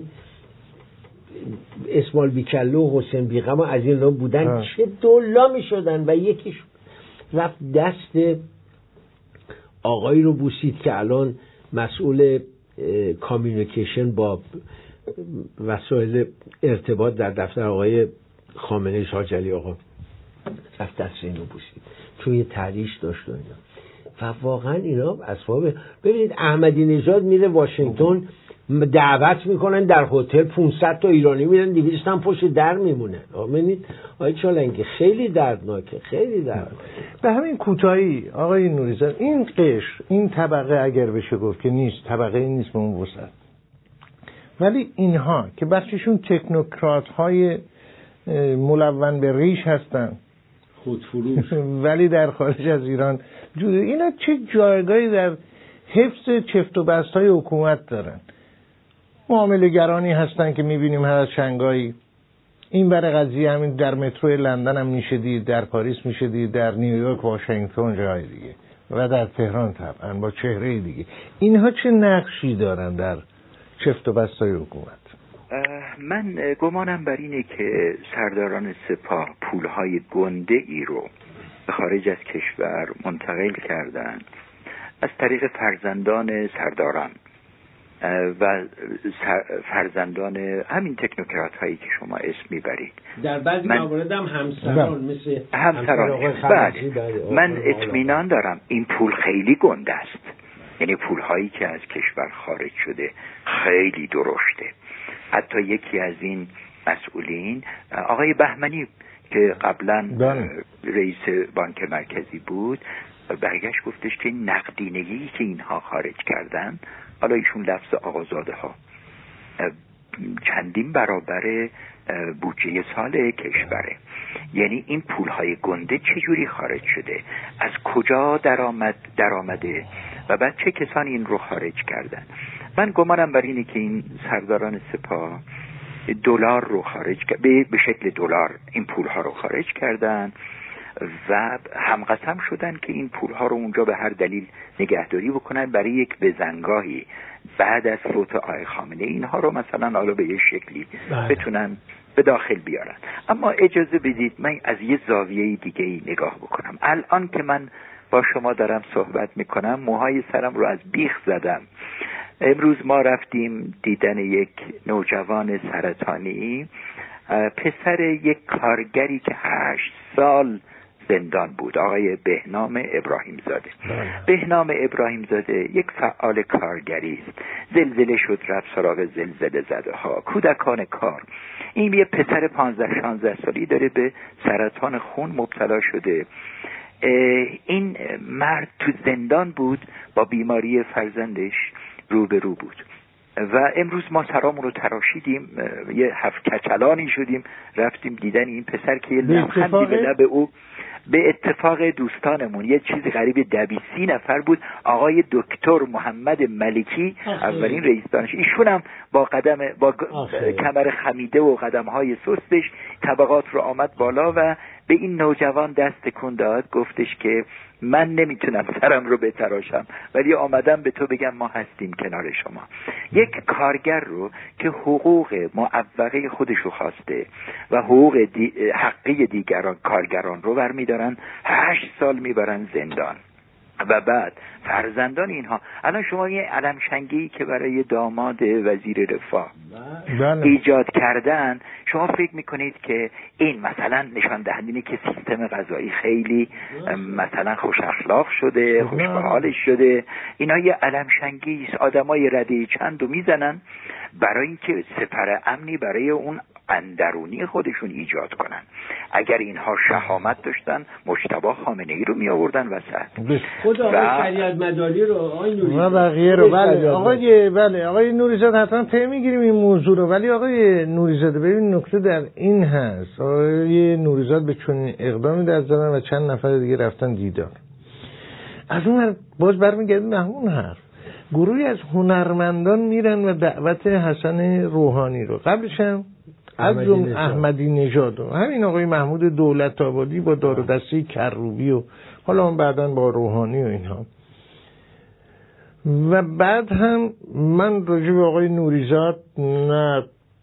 اسماعیل بیکله و حسین بیغم از اینا بودن ها. چه دولا میشدن و یکیش رفت دست آقایی رو بوسید که الان مسئول کامیونیکیشن با وسایل ارتباط در دفتر آقای خامنه‌ای، حاج علی آقا رفت دست اینو بوسید، چون یه تعریش داشت و اینا. و واقعا اینا اسباب. ببینید احمدی نژاد میره واشنگتن، دعوت میکنن در هتل، پانصد تا ایرانی میرن، دویست هم پشت در میمونه. ببینید آقای چالنگی خیلی دردناکه، خیلی دردناکه. به همین کوتاهی آقای نوریزاده، این قشر، این طبقه اگر بشه گفت که نیست، طبقه این نیست به اون وسعت، ولی اینها که بخششون تکنوکرات های ملون به ریش هستن، خودفروش، ولی در خارج از ایران جوده، اینا چه جایگاهی در حفظ چفت و بست های حکومت دارن؟ معامله گرانی هستن که میبینیم هر از شنگایی. این بر قضیه همین در مترو لندن هم میشه دید، در پاریس میشه دید، در نیویورک، واشنگتن، جای دیگه و در تهران طبعا با چهره دیگه. اینها چه نقشی دارن در چفت و بست های حکومت؟ من گمانم بر اینه که سرداران سپاه پولهای گنده ای رو به خارج از کشور منتقل کردند از طریق فرزندان سرداران و فرزندان همین تکنوکرات هایی که شما اسم میبرید. در بعضی موارد هم همسران مثل همسران. بله. من اطمینان دارم این پول خیلی گنده است، یعنی پول هایی که از کشور خارج شده خیلی درشته. حتی یکی از این مسئولین آقای بهمنی که قبلا رئیس بانک مرکزی بود، برگشت گفتش که نقدینگی که اینها خارج کردن، حالا ایشون لفظ آقازاده ها، چندین برابر بودجه سال کشوره. یعنی این پولهای گنده چجوری خارج شده، از کجا درآمد درآمده و بعد چه کسانی این رو خارج کردن. من گمانم بر اینه که این سرداران سپاه دلار رو خارج به شکل دلار این پولها رو خارج کردن و هم قسم شدن که این پولها رو اونجا به هر دلیل نگهداری بکنن برای یک بزنگاهی بعد از فوت آقای خامنه اینها رو مثلا حالا به یه شکلی بتونن به داخل بیارن. اما اجازه بدید من از یه زاویه دیگه ای نگاه بکنم. الان که من با شما دارم صحبت میکنم موهای سرم رو از بیخ زدم. امروز ما رفتیم دیدن یک نوجوان سرطانی، پسر یک کارگری که هشت سال زندان بود، آقای بهنام ابراهیم زاده. بهنام ابراهیم زاده یک فعال کارگری است. زلزله شد رفت سراغ زلزله زده ها، کودکان کار. این یه پسر پانزده شانزده سالی داره به سرطان خون مبتلا شده. این مرد تو زندان بود، با بیماری فرزندش رو به رو بود و امروز ما سرامون رو تراشیدیم، یه هفت کچلانی شدیم رفتیم دیدن این پسر که یه لبخندی به لب او. به اتفاق دوستانمون یه چیز غریب دویسی نفر بود، آقای دکتر محمد ملکی اولین رئیس دانشگاه، ایشون هم با قدم با کمر خمیده و قدم‌های سستش طبقات رو آمد بالا و به این نوجوان دست تکون داد، گفتش که من نمیتونم سرم رو بتراشم ولی آمدم به تو بگم ما هستیم کنار شما. یک کارگر رو که حقوق معوقه خودش رو خواسته و حقوق دی... حقی دیگران کارگران رو برمیدارن، هشت سال میبرن زندان و بعد فرزندان اینها. الان شما یه علم شنگی که برای داماد وزیر رفاه بله. ایجاد کردن، شما فکر میکنید که این مثلا نشان دهنده که سیستم قضایی خیلی مثلا خوش اخلاق شده، خوش به حالش شده؟ اینا یه علم شنگی است، آدمای رده چند رو میزنن برای اینکه سپر امنی برای اون اندرونی خودشون ایجاد کنن. اگر اینها شهامت داشتن مجتبی خامنه‌ای رو می آوردن وسط، خدا و شریعت مداری رو آقای نوریزاده و بقیه رو. بله آقای بله آقای نوریزاده حتما پی میگیریم این موضوع رو. ولی آقای نوریزاده ببین نکته در این هست، آقای نوریزاده به چنین اقدامی در زدن و چند نفر دیگه رفتن دیدار. از اون باز برمیگردیم به همون حرف، گروهی از هنرمندان میرن و دعوت حسن روحانی رو، قبلش هم از جمله احمدی نژاد و همین آقای محمود دولت آبادی با دار و دسته کروبی و حالا هم بعداً با روحانی و اینها. و بعد هم من راجع به آقای نوریزاده نه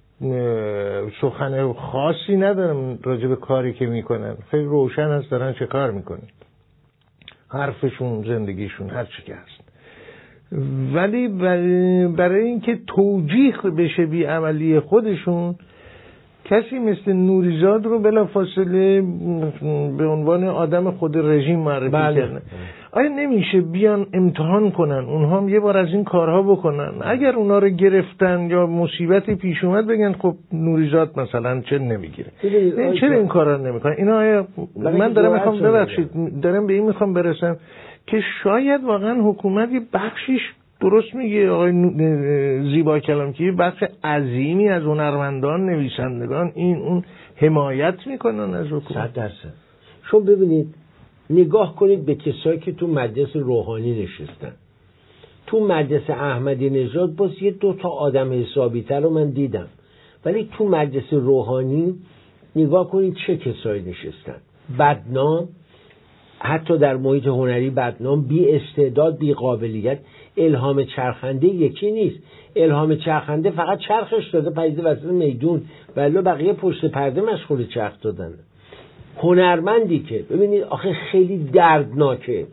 سخن خاصی ندارم راجع به کاری که میکنن، خیلی روشن هست دارن چه کار میکنن، حرفشون، زندگیشون، هر چی که هست. ولی برای اینکه توجیه بشه بی عملی خودشون کسی مثل نوریزاد رو بلافاصله به عنوان آدم خود رژیم معرفی بله. کردن. آیا نمیشه بیان امتحان کنن اونها هم یه بار از این کارها بکنن؟ اگر اونا رو گرفتن یا مصیبتی پیش اومد بگن خب نوریزاد مثلا چه نمیگیره، این چرا این کارا رو نمیکنن؟ اینا آیا من دارم میخوام ببخشید دارم به این میخوام برسم که شاید واقعا حکومت یه بخشیش درست میگه آقای زیبا کلام که یه بخش عظیمی از هنرمندان نویسندگان این اون حمایت میکنن از حکومت. صد درصد. شما ببینید نگاه کنید به کسایی که تو مجلس روحانی نشستن. تو مجلس احمدی نژاد باز یه دو تا آدم حسابی تر رو من دیدم، ولی تو مجلس روحانی نگاه کنید چه کسایی نشستن. بدنام، حتی در محیط هنری بدنام، بی استعداد، بی قابلیت. الهام چرخنده یکی نیست. الهام چرخنده فقط چرخش داده پریده وسط میدون، ولی بقیه پشت پرده مشغول چرخ دادن. هنرمندی که ببینید آخه خیلی دردناکه،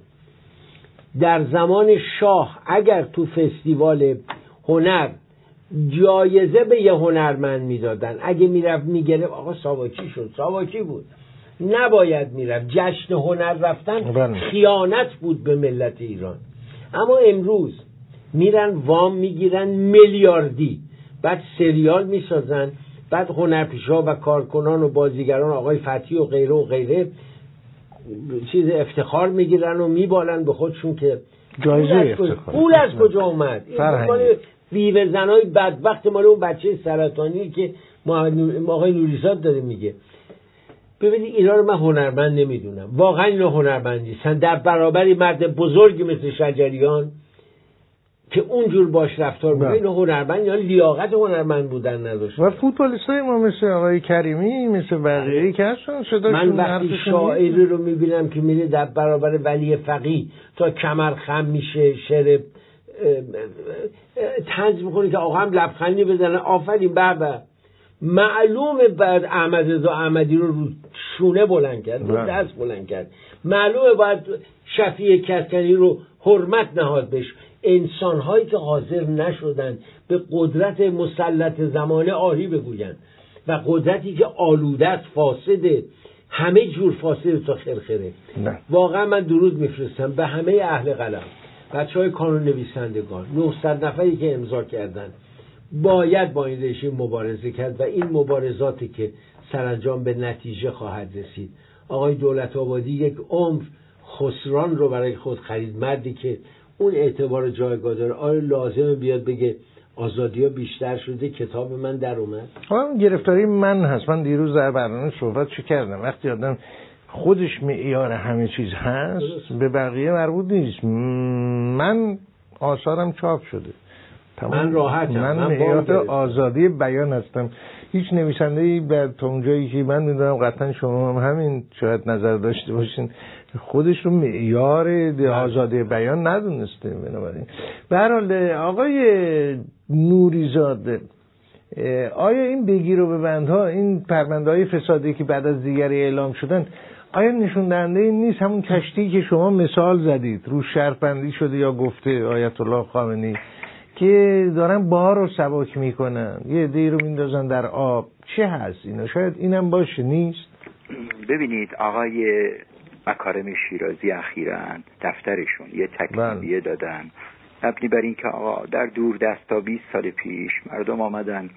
در زمان شاه اگر تو فستیوال هنر جایزه به یه هنرمند میدادن، اگه میرفت میگرفت آقا ساواکی شد، ساواکی بود، نباید میرفت. جشن هنر رفتن خیانت بود به ملت ایران. اما امروز میرن وام میگیرن میلیاردی، بعد سریال میسازن، بعد هنرپیشه‌ها و کارکنان و بازیگران آقای فتحی و غیره و غیره چیز افتخار میگیرن و میبالن به خودشون که جایزه افتخار. پول از کجا اومد؟ این مال ویوه زنای بدبخت مال اون بچه سرطانی که آقای نوریزاد داره میگه. ببینید اینا رو من هنرمند نمیدونم، واقعا اینا هنرمند نیستن. در برابری مرد بزرگی مثل شجریان که اونجور باش رفتار میکنه، اینا هنرمند یا لیاقت هنرمند بودن نداشتن. و فوتبالیستای ما مثل آقای کریمی، مثل بقیه‌ای که هستن صداشون، من وقتی شاعری رو میبینم که میره در برابر ولی فقیه تا کمر خم میشه شعر طنز میکنه که آقا هم لبخندی بزنه آفرین بابا، معلومه بعد احمد رضا احمدی رو رو شونه بلند کرد، رو دست بلند کرد. معلومه باید شفیع کسکنی رو حرمت نهاد بهش. انسان‌هایی که حاضر نشدن به قدرت مسلط زمانه آری بگوین و قدرتی که آلوده است، فاسده، همه جور فاسده تا خرخره. واقعا من درود میفرستم به همه اهل قلم، بچهای کانون نویسندگان، نهصد نفری که امضا کردن. باید با این رژیم مبارزه کرد و این مبارزاتی که سرانجام به نتیجه خواهد رسید. آقای دولت آبادی یک عمر خسران رو برای خود خرید، مردی که اون اعتبار جایگاه داره. آره لازمه بیاد بگه آزادی ها بیشتر شده، کتاب من در اومد. اون گرفتاری من هست. من دیروز در برنامه صحبت چه کردم، وقتی آدم خودش معیار همه چیز هست درست. به بقیه مربوط نیست. من آثارم چاپ شده، من راحتم، من معیار آزادی بیان هستم. هیچ نویسنده‌ای به اونجایی که من میدونم قطعا شما هم همین شاید نظر داشته باشین، خودش رو معیار آزادی بیان ندونسته. بنابراین به هر حال آقای نوریزاده، آیا این بگیر و ببندها، این پرونده‌های فسادی که بعد از دیگری اعلام شدن، آیا نشون دهنده این نیست همون کشتی که شما مثال زدید رو شرطبندی شده یا گفته آیت الله خامنه‌ای که دارن بار رو سبک میکنن، یه عده‌ای رو میندازن در آب؟ چه هست اینا؟ شاید اینم باشه. نیست؟ ببینید آقای مکارم شیرازی اخیراً دفترشون یه تکلیفیه دادن مبنی بر این که آقا در دور دستا بیست سال پیش مردم آمدن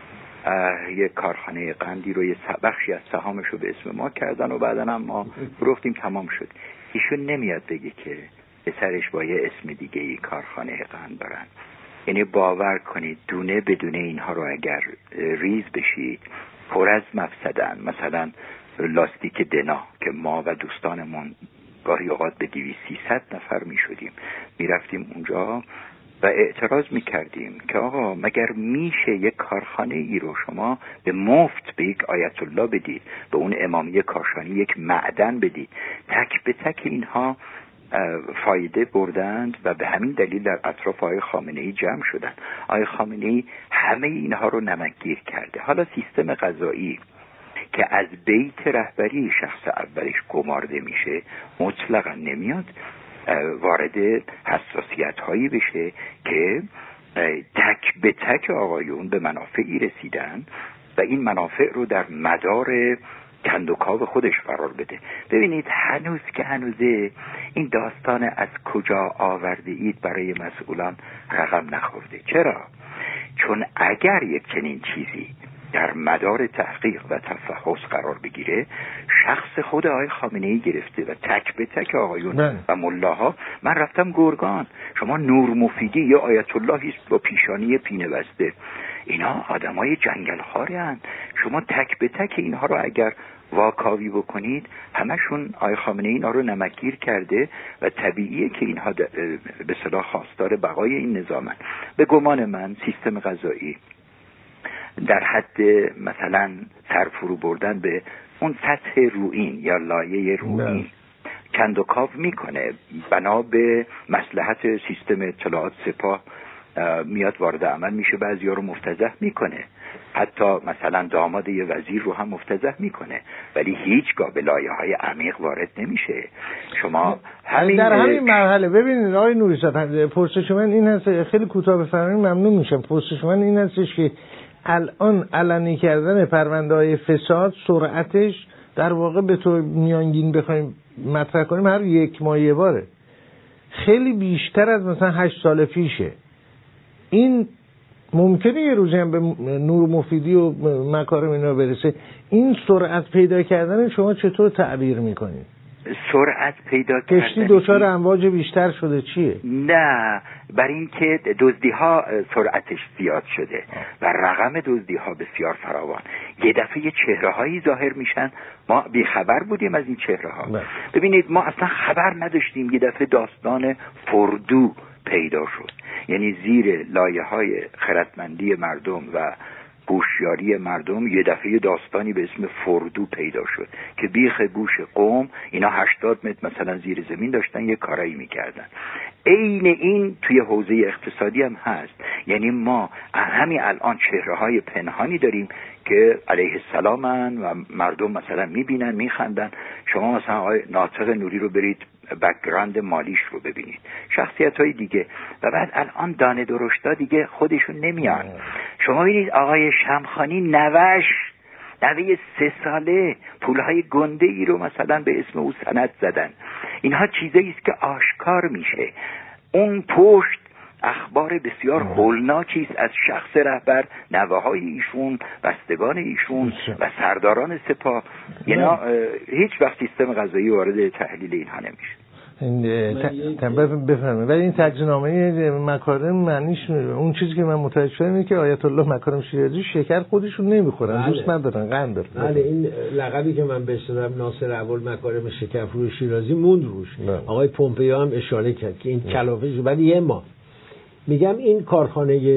یه کارخانه قندی رو، یه بخشی از سهامش رو به اسم ما کردن و بعدن هم ما فروختیم تمام شد. ایشون نمیاد بگه که به سرش با یه اسم دیگه ای کارخانه قند دارن. یعنی باور کنید دونه بدونه اینها رو اگر ریز بشید پر از مفسدن. مثلا لاستیک دنا که ما و دوستانمون گاهی اوقات به دویست سیصد نفر می شدیم، می رفتیم اونجا و اعتراض می کردیم که آقا مگر میشه یک کارخانه ای رو شما به مفت به یک آیت الله بدید، به اون امامیه کاشانی یک معدن بدید؟ تک به تک اینها فایده بردند و به همین دلیل در اطراف آقای خامنه‌ای جمع شدن. آقای خامنه‌ای همه اینها رو نمکگیر کرده. حالا سیستم قضایی که از بیت رهبری شخص اولش گمارده میشه مطلقا نمیاد وارد حساسیت هایی بشه که تک به تک آقایون به منافعی رسیدن و این منافع رو در مدار کندوکاو خودش قرار بده. ببینید هنوز که هنوزه این داستان از کجا آورده اید برای مسئولان رقم نخورده. چرا؟ چون اگر یک چنین چیزی در مدار تحقیق و تفحص قرار بگیره، شخص خود آقای خامنه‌ای گرفته و تک به تک آقایون من. و ملاها. من رفتم گرگان، شما نور مفیدی یا آیت اللهی است با پیشانی پینه بسته، اینا آدمای جنگلخواری هستند. شما تک به تک اینها رو اگر واکاوی بکنید، همشون آقای خامنه‌ای اینا رو نمکگیر کرده و طبیعیه که اینها به اصطلاح خواستار بقای این نظامن. به گمان من سیستم قضایی در حد مثلا سرفرو بردن به اون سطح روئین یا لایه روئین کندوکاو میکنه، بنا به مصلحت سیستم اطلاعات سپاه میاد وارد عمل میشه، بعضی ها رو مفتضح میکنه، حتی مثلا داماد یه وزیر رو هم مفتضح میکنه، ولی هیچگاه به لایه های عمیق وارد نمیشه. شما همین در همین مرحله ببینید آقای نوری‌زاده، پرسش من این هست، خیلی کوتاه بفرمایید ممنون میشم. پرسش من این هستش که الان علنی کردن پرونده های فساد سرعتش در واقع به طور میانگین بخوایم مطرح کنیم هر یک ماه یه باره، خیلی بیشتر از مثلا هشت سال پیشه. این ممکنه یه روزی هم به نور مفیدی و مکارم اینا برسه. این سرعت پیدا کردن شما چطور تعبیر میکنید؟ سرعت پیدا کردن کشتی دوچار امواج بیشتر شده چیه؟ نه، بر این که دزدی ها سرعتش زیاد شده و رقم دزدی ها بسیار فراوان. یه دفعه چهره هایی ظاهر میشن، ما بیخبر بودیم از این چهره ها. ببینید ما اصلا خبر نداشتیم، یه دفعه داستان فردو پیدا شد، یعنی زیر لایه های خردمندی مردم و گوشیاری مردم یه دفعه داستانی به اسم فردو پیدا شد که بیخ گوش قوم اینا هشتاد متر مثلا زیر زمین داشتن یه کارایی میکردن. عین این توی حوزه اقتصادی هم هست، یعنی ما همین الان چهره های پنهانی داریم که علیه السلامن و مردم مثلا میبینن میخندن. شما مثلا آقای ناطق نوری رو برید بک‌گراند مالیش رو ببینید، شخصیت های دیگه، و بعد الان دانه درشتا دیگه خودشون نمیان. شما ببینید آقای شمخانی نوش نوه سه ساله پولهای گنده ای رو مثلا به اسم او سند زدن. اینها چیزایی است که آشکار میشه. اون پشت اخبار بسیار هولناکی است از شخص رهبر، نوه‌های ایشون، بستگان ایشون و سرداران سپاه. اینا هیچ وقت سیستم قضایی وارد تحلیل اینها نمیشه. این بفهمه، ولی این تجزیه‌نامه مکارم معنیش اون چیزی که من متوجه شدم اینه که آیت الله مکارم شیرازی شکر خودشون نمیخورن، بله. دوست ندارن، قند دارن. بله، این لقبی که من بهش دادم ناصر اول مکارم شکرفروش شیرازی موند روش. بله. آقای پومپئو هم اشاره کرد که این کلافه شد. ولی یه ما میگم این کارخانه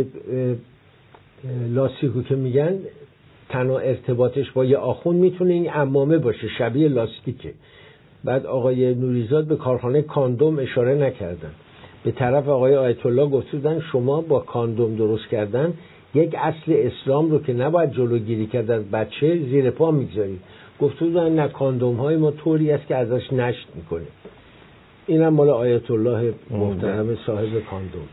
لاستیکو که میگن تنها ارتباطش با یه آخوند میتونه این عمامه باشه، شبیه لاستیکه. بعد آقای نوریزاد به کارخانه کاندوم اشاره نکردن، به طرف آقای آیت الله گفتن شما با کاندوم درست کردن یک اصل اسلام رو که نباید جلوگیری کرد از بچه زیر پا میگذارید. گفتن نه، کاندوم های ما طوری است که ازش نشت میکنه. اینم مال آیت الله محترم صاحب کاندوم.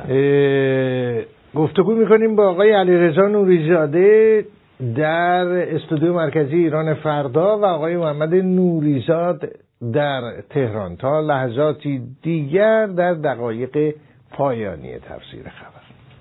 گفتگو میکنیم با آقای علیرضا نوریزاده در استودیو مرکزی ایران فردا و آقای محمد نوریزاد در تهران تا لحظاتی دیگر در دقایق پایانی تفسیر خبر.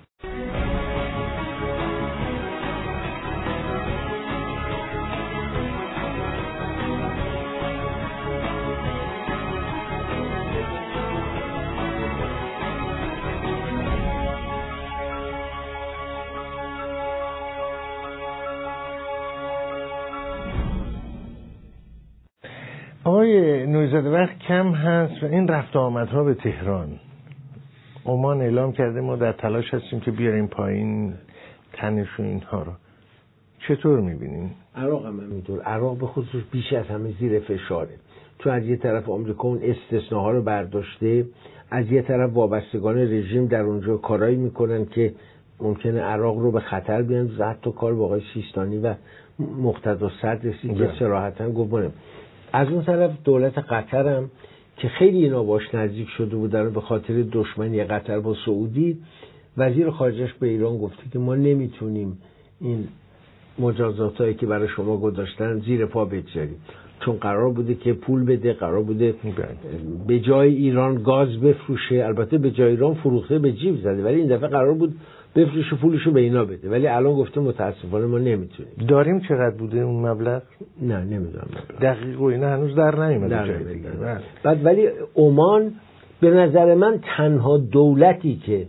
آقای نوریزاده، وقت کم هست و این رفت آمدها به تهران، عمان اعلام کرده ما در تلاش هستیم که بیاریم پایین تنش و اینها رو، چطور میبینیم؟ عراق هم همینطور. عراق به خصوص بیش از همه زیر فشاره، چون از یه طرف آمریکا اون استثناها رو برداشته، از یه طرف وابستگان رژیم در اونجا کارایی میکنن که ممکنه عراق رو به خطر بیاندازه. حتی کار با آقای سیستانی و مقتدا صدر رسید که صراحتاً گفتم. از اون طرف دولت قطر هم که خیلی اینا باش نزدیک شده بودن به خاطر دشمنی قطر با سعودی، وزیر خارجش به ایران گفته که ما نمیتونیم این مجازاتایی که برای شما گذاشتن زیر پا بگذاریم، چون قرار بوده که پول بده، قرار بوده به جای ایران گاز بفروشه، البته به جای ایران فروخته به جیب زده، ولی این دفعه قرار بود بفروشه پولشو به اینا بده، ولی الان گفته متاسفانه ما نمیتونیم. داریم چقدر بوده اون مبلغ؟ نه نمیدونم دقیق و اینا هنوز در نیومده. بعد ولی عمان به نظر من تنها دولتی که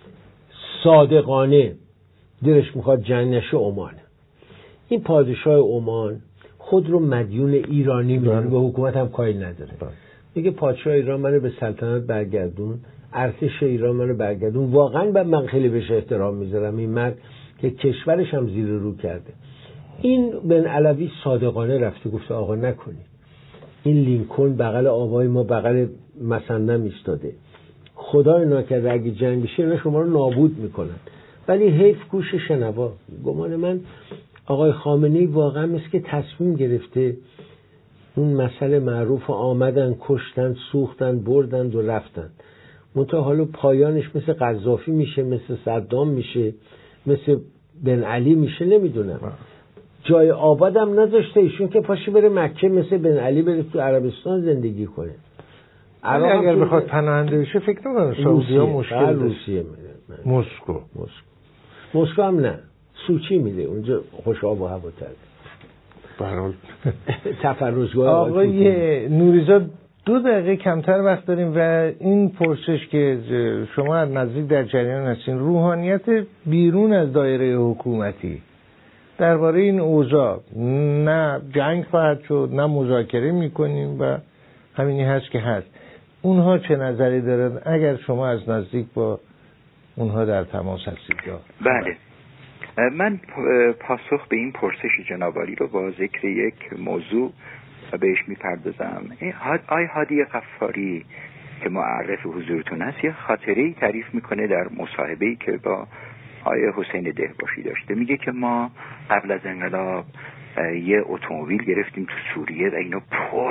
صادقانه دلش میخواد جنگ نشه عمانه. این پادشاه عمان خود رو مدیون ایرانی میدونه، به حکومت هم کاری نداره. میگه پادشاه ایران منو به سلطنت برگردون، ارتش ایران منو برگردون. واقعا من خیلی بهش احترام میذارم، این مرد که کشورش هم زیر رو کرده. این بن علوی صادقانه رفته گفته آقا نکنید، این لینکلن بغل آبای ما بغل مسندم ایستاده، خدای ناکرده اگه جنگ بشه اینا شما رو نابود میکنن، ولی حیف گوش شنوا. گمان من آقای خامنه‌ای واقعا مثل که تصمیم گرفته اون مسئله معروف آمدن کشتن سوختن بردن و رفتن، منتها حالا پایانش مثل قذافی میشه، مثل صدام میشه، مثل بن علی میشه، نمیدونم. جای آبادم نذاشته ایشون که پاشی بره مکه مثل بن علی بره تو عربستان زندگی کنه. اگر بخواد پناهنده بشه فکر نکنم سعودی‌ها مشکل روسیه میره. مسکو مسکو مسکو هم نه، سوچی میره اونجا، خوش آب و هواتر. برحال تفرجگاه. آقای نوریزاد دو دقیقه کمتر وقت داریم و این پرسش که شما از نزدیک در جریان هستین، روحانیت بیرون از دایره حکومتی درباره این اوضاع، نه جنگ خواهد شد نه مذاکره میکنیم و همینی هست که هست، اونها چه نظری دارن اگر شما از نزدیک با اونها در تماس هستید؟ بله، من پاسخ به این پرسش جنابالی رو با ذکر یک موضوع بهش میپردازم. آی هادی غفاری که معرف حضورتون هست یه خاطره‌ای تعریف میکنه در مصاحبه‌ای که با آقای حسین دهباشی داشته. میگه که ما قبل از انقلاب یه اتومبیل گرفتیم تو سوریه و اینو پر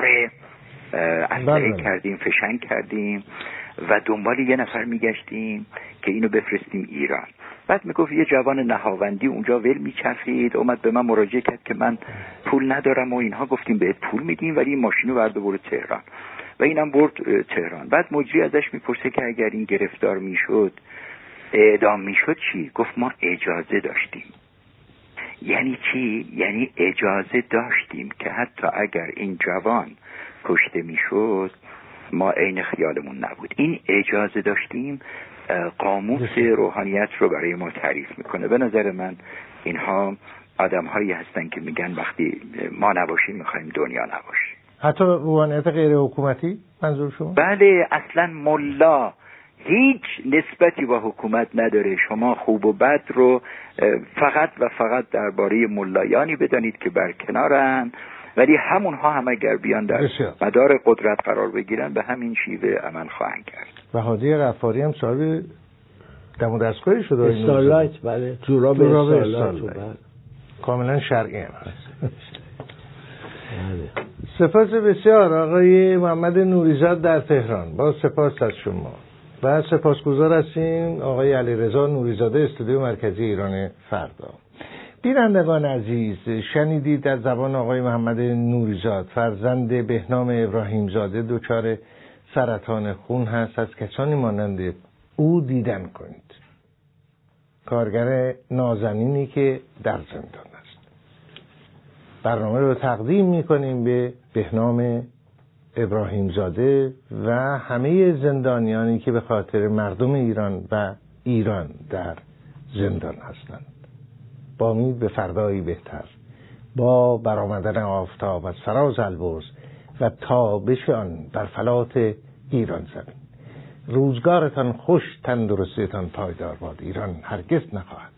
اسلحه کردیم، فشنگ کردیم و دنبال یه نفر میگشتیم که اینو بفرستیم ایران. بعد میگفت یه جوان نهاوندی اونجا ول میچرخید، اومد به من مراجعه کرد که من پول ندارم و اینها. گفتیم بهت پول میدیم ولی این ماشینو برد برو تهران و اینم برد تهران. بعد مجری ازش میپرسه که اگر این گرفتار میشد اعدام میشد چی؟ گفت ما اجازه داشتیم. یعنی چی؟ یعنی اجازه داشتیم که حتی اگر این جوان کشته میشد ما عین خیالمون نبود. این اجازه داشتیم قاموس روحانیت رو برای ما تعریف میکنه. به نظر من اینها آدم هایی هستن که میگن وقتی ما نباشیم میخوایم دنیا نباشه. حتی روحانیت غیر حکومتی منظور شما؟ بله، اصلا ملا هیچ نسبتی با حکومت نداره. شما خوب و بد رو فقط و فقط درباره ملایانی بدانید که برکنارن، ولی همونها هم اگر بیان در مدار قدرت قرار بگیرن به همین شیوه عمل خواهند کرد. و هادی غفاری هم صاحب دم و دستگاهی شده، استارلایت. بله، جوراب استارلایت کاملا شرعی هم هست. سپاس بسیار آقای محمد نوریزاد در تهران، با سپاس از شما و سپاسگزار هستیم آقای علیرضا نوریزاده استودیو مرکزی ایران فردا. بینندگان عزیز، شنیدید در زبان آقای محمد نوریزاد فرزند بهنام ابراهیم زاده دچار سرطان خون هست. از کسانی مانند او دیدن کنید. کارگر نازنینی که در زندان است. برنامه رو تقدیم می‌کنیم به بهنام ابراهیم زاده و همه زندانیانی که به خاطر مردم ایران و ایران در زندان هستند. با امید به فردایی بهتر، با برآمدن آفتاب از فراز البرز و تابش آن بر فلات ایران زمین. روزگارتان خوش، تندرستیتان پایدار باد. ایران هرگز نخواهد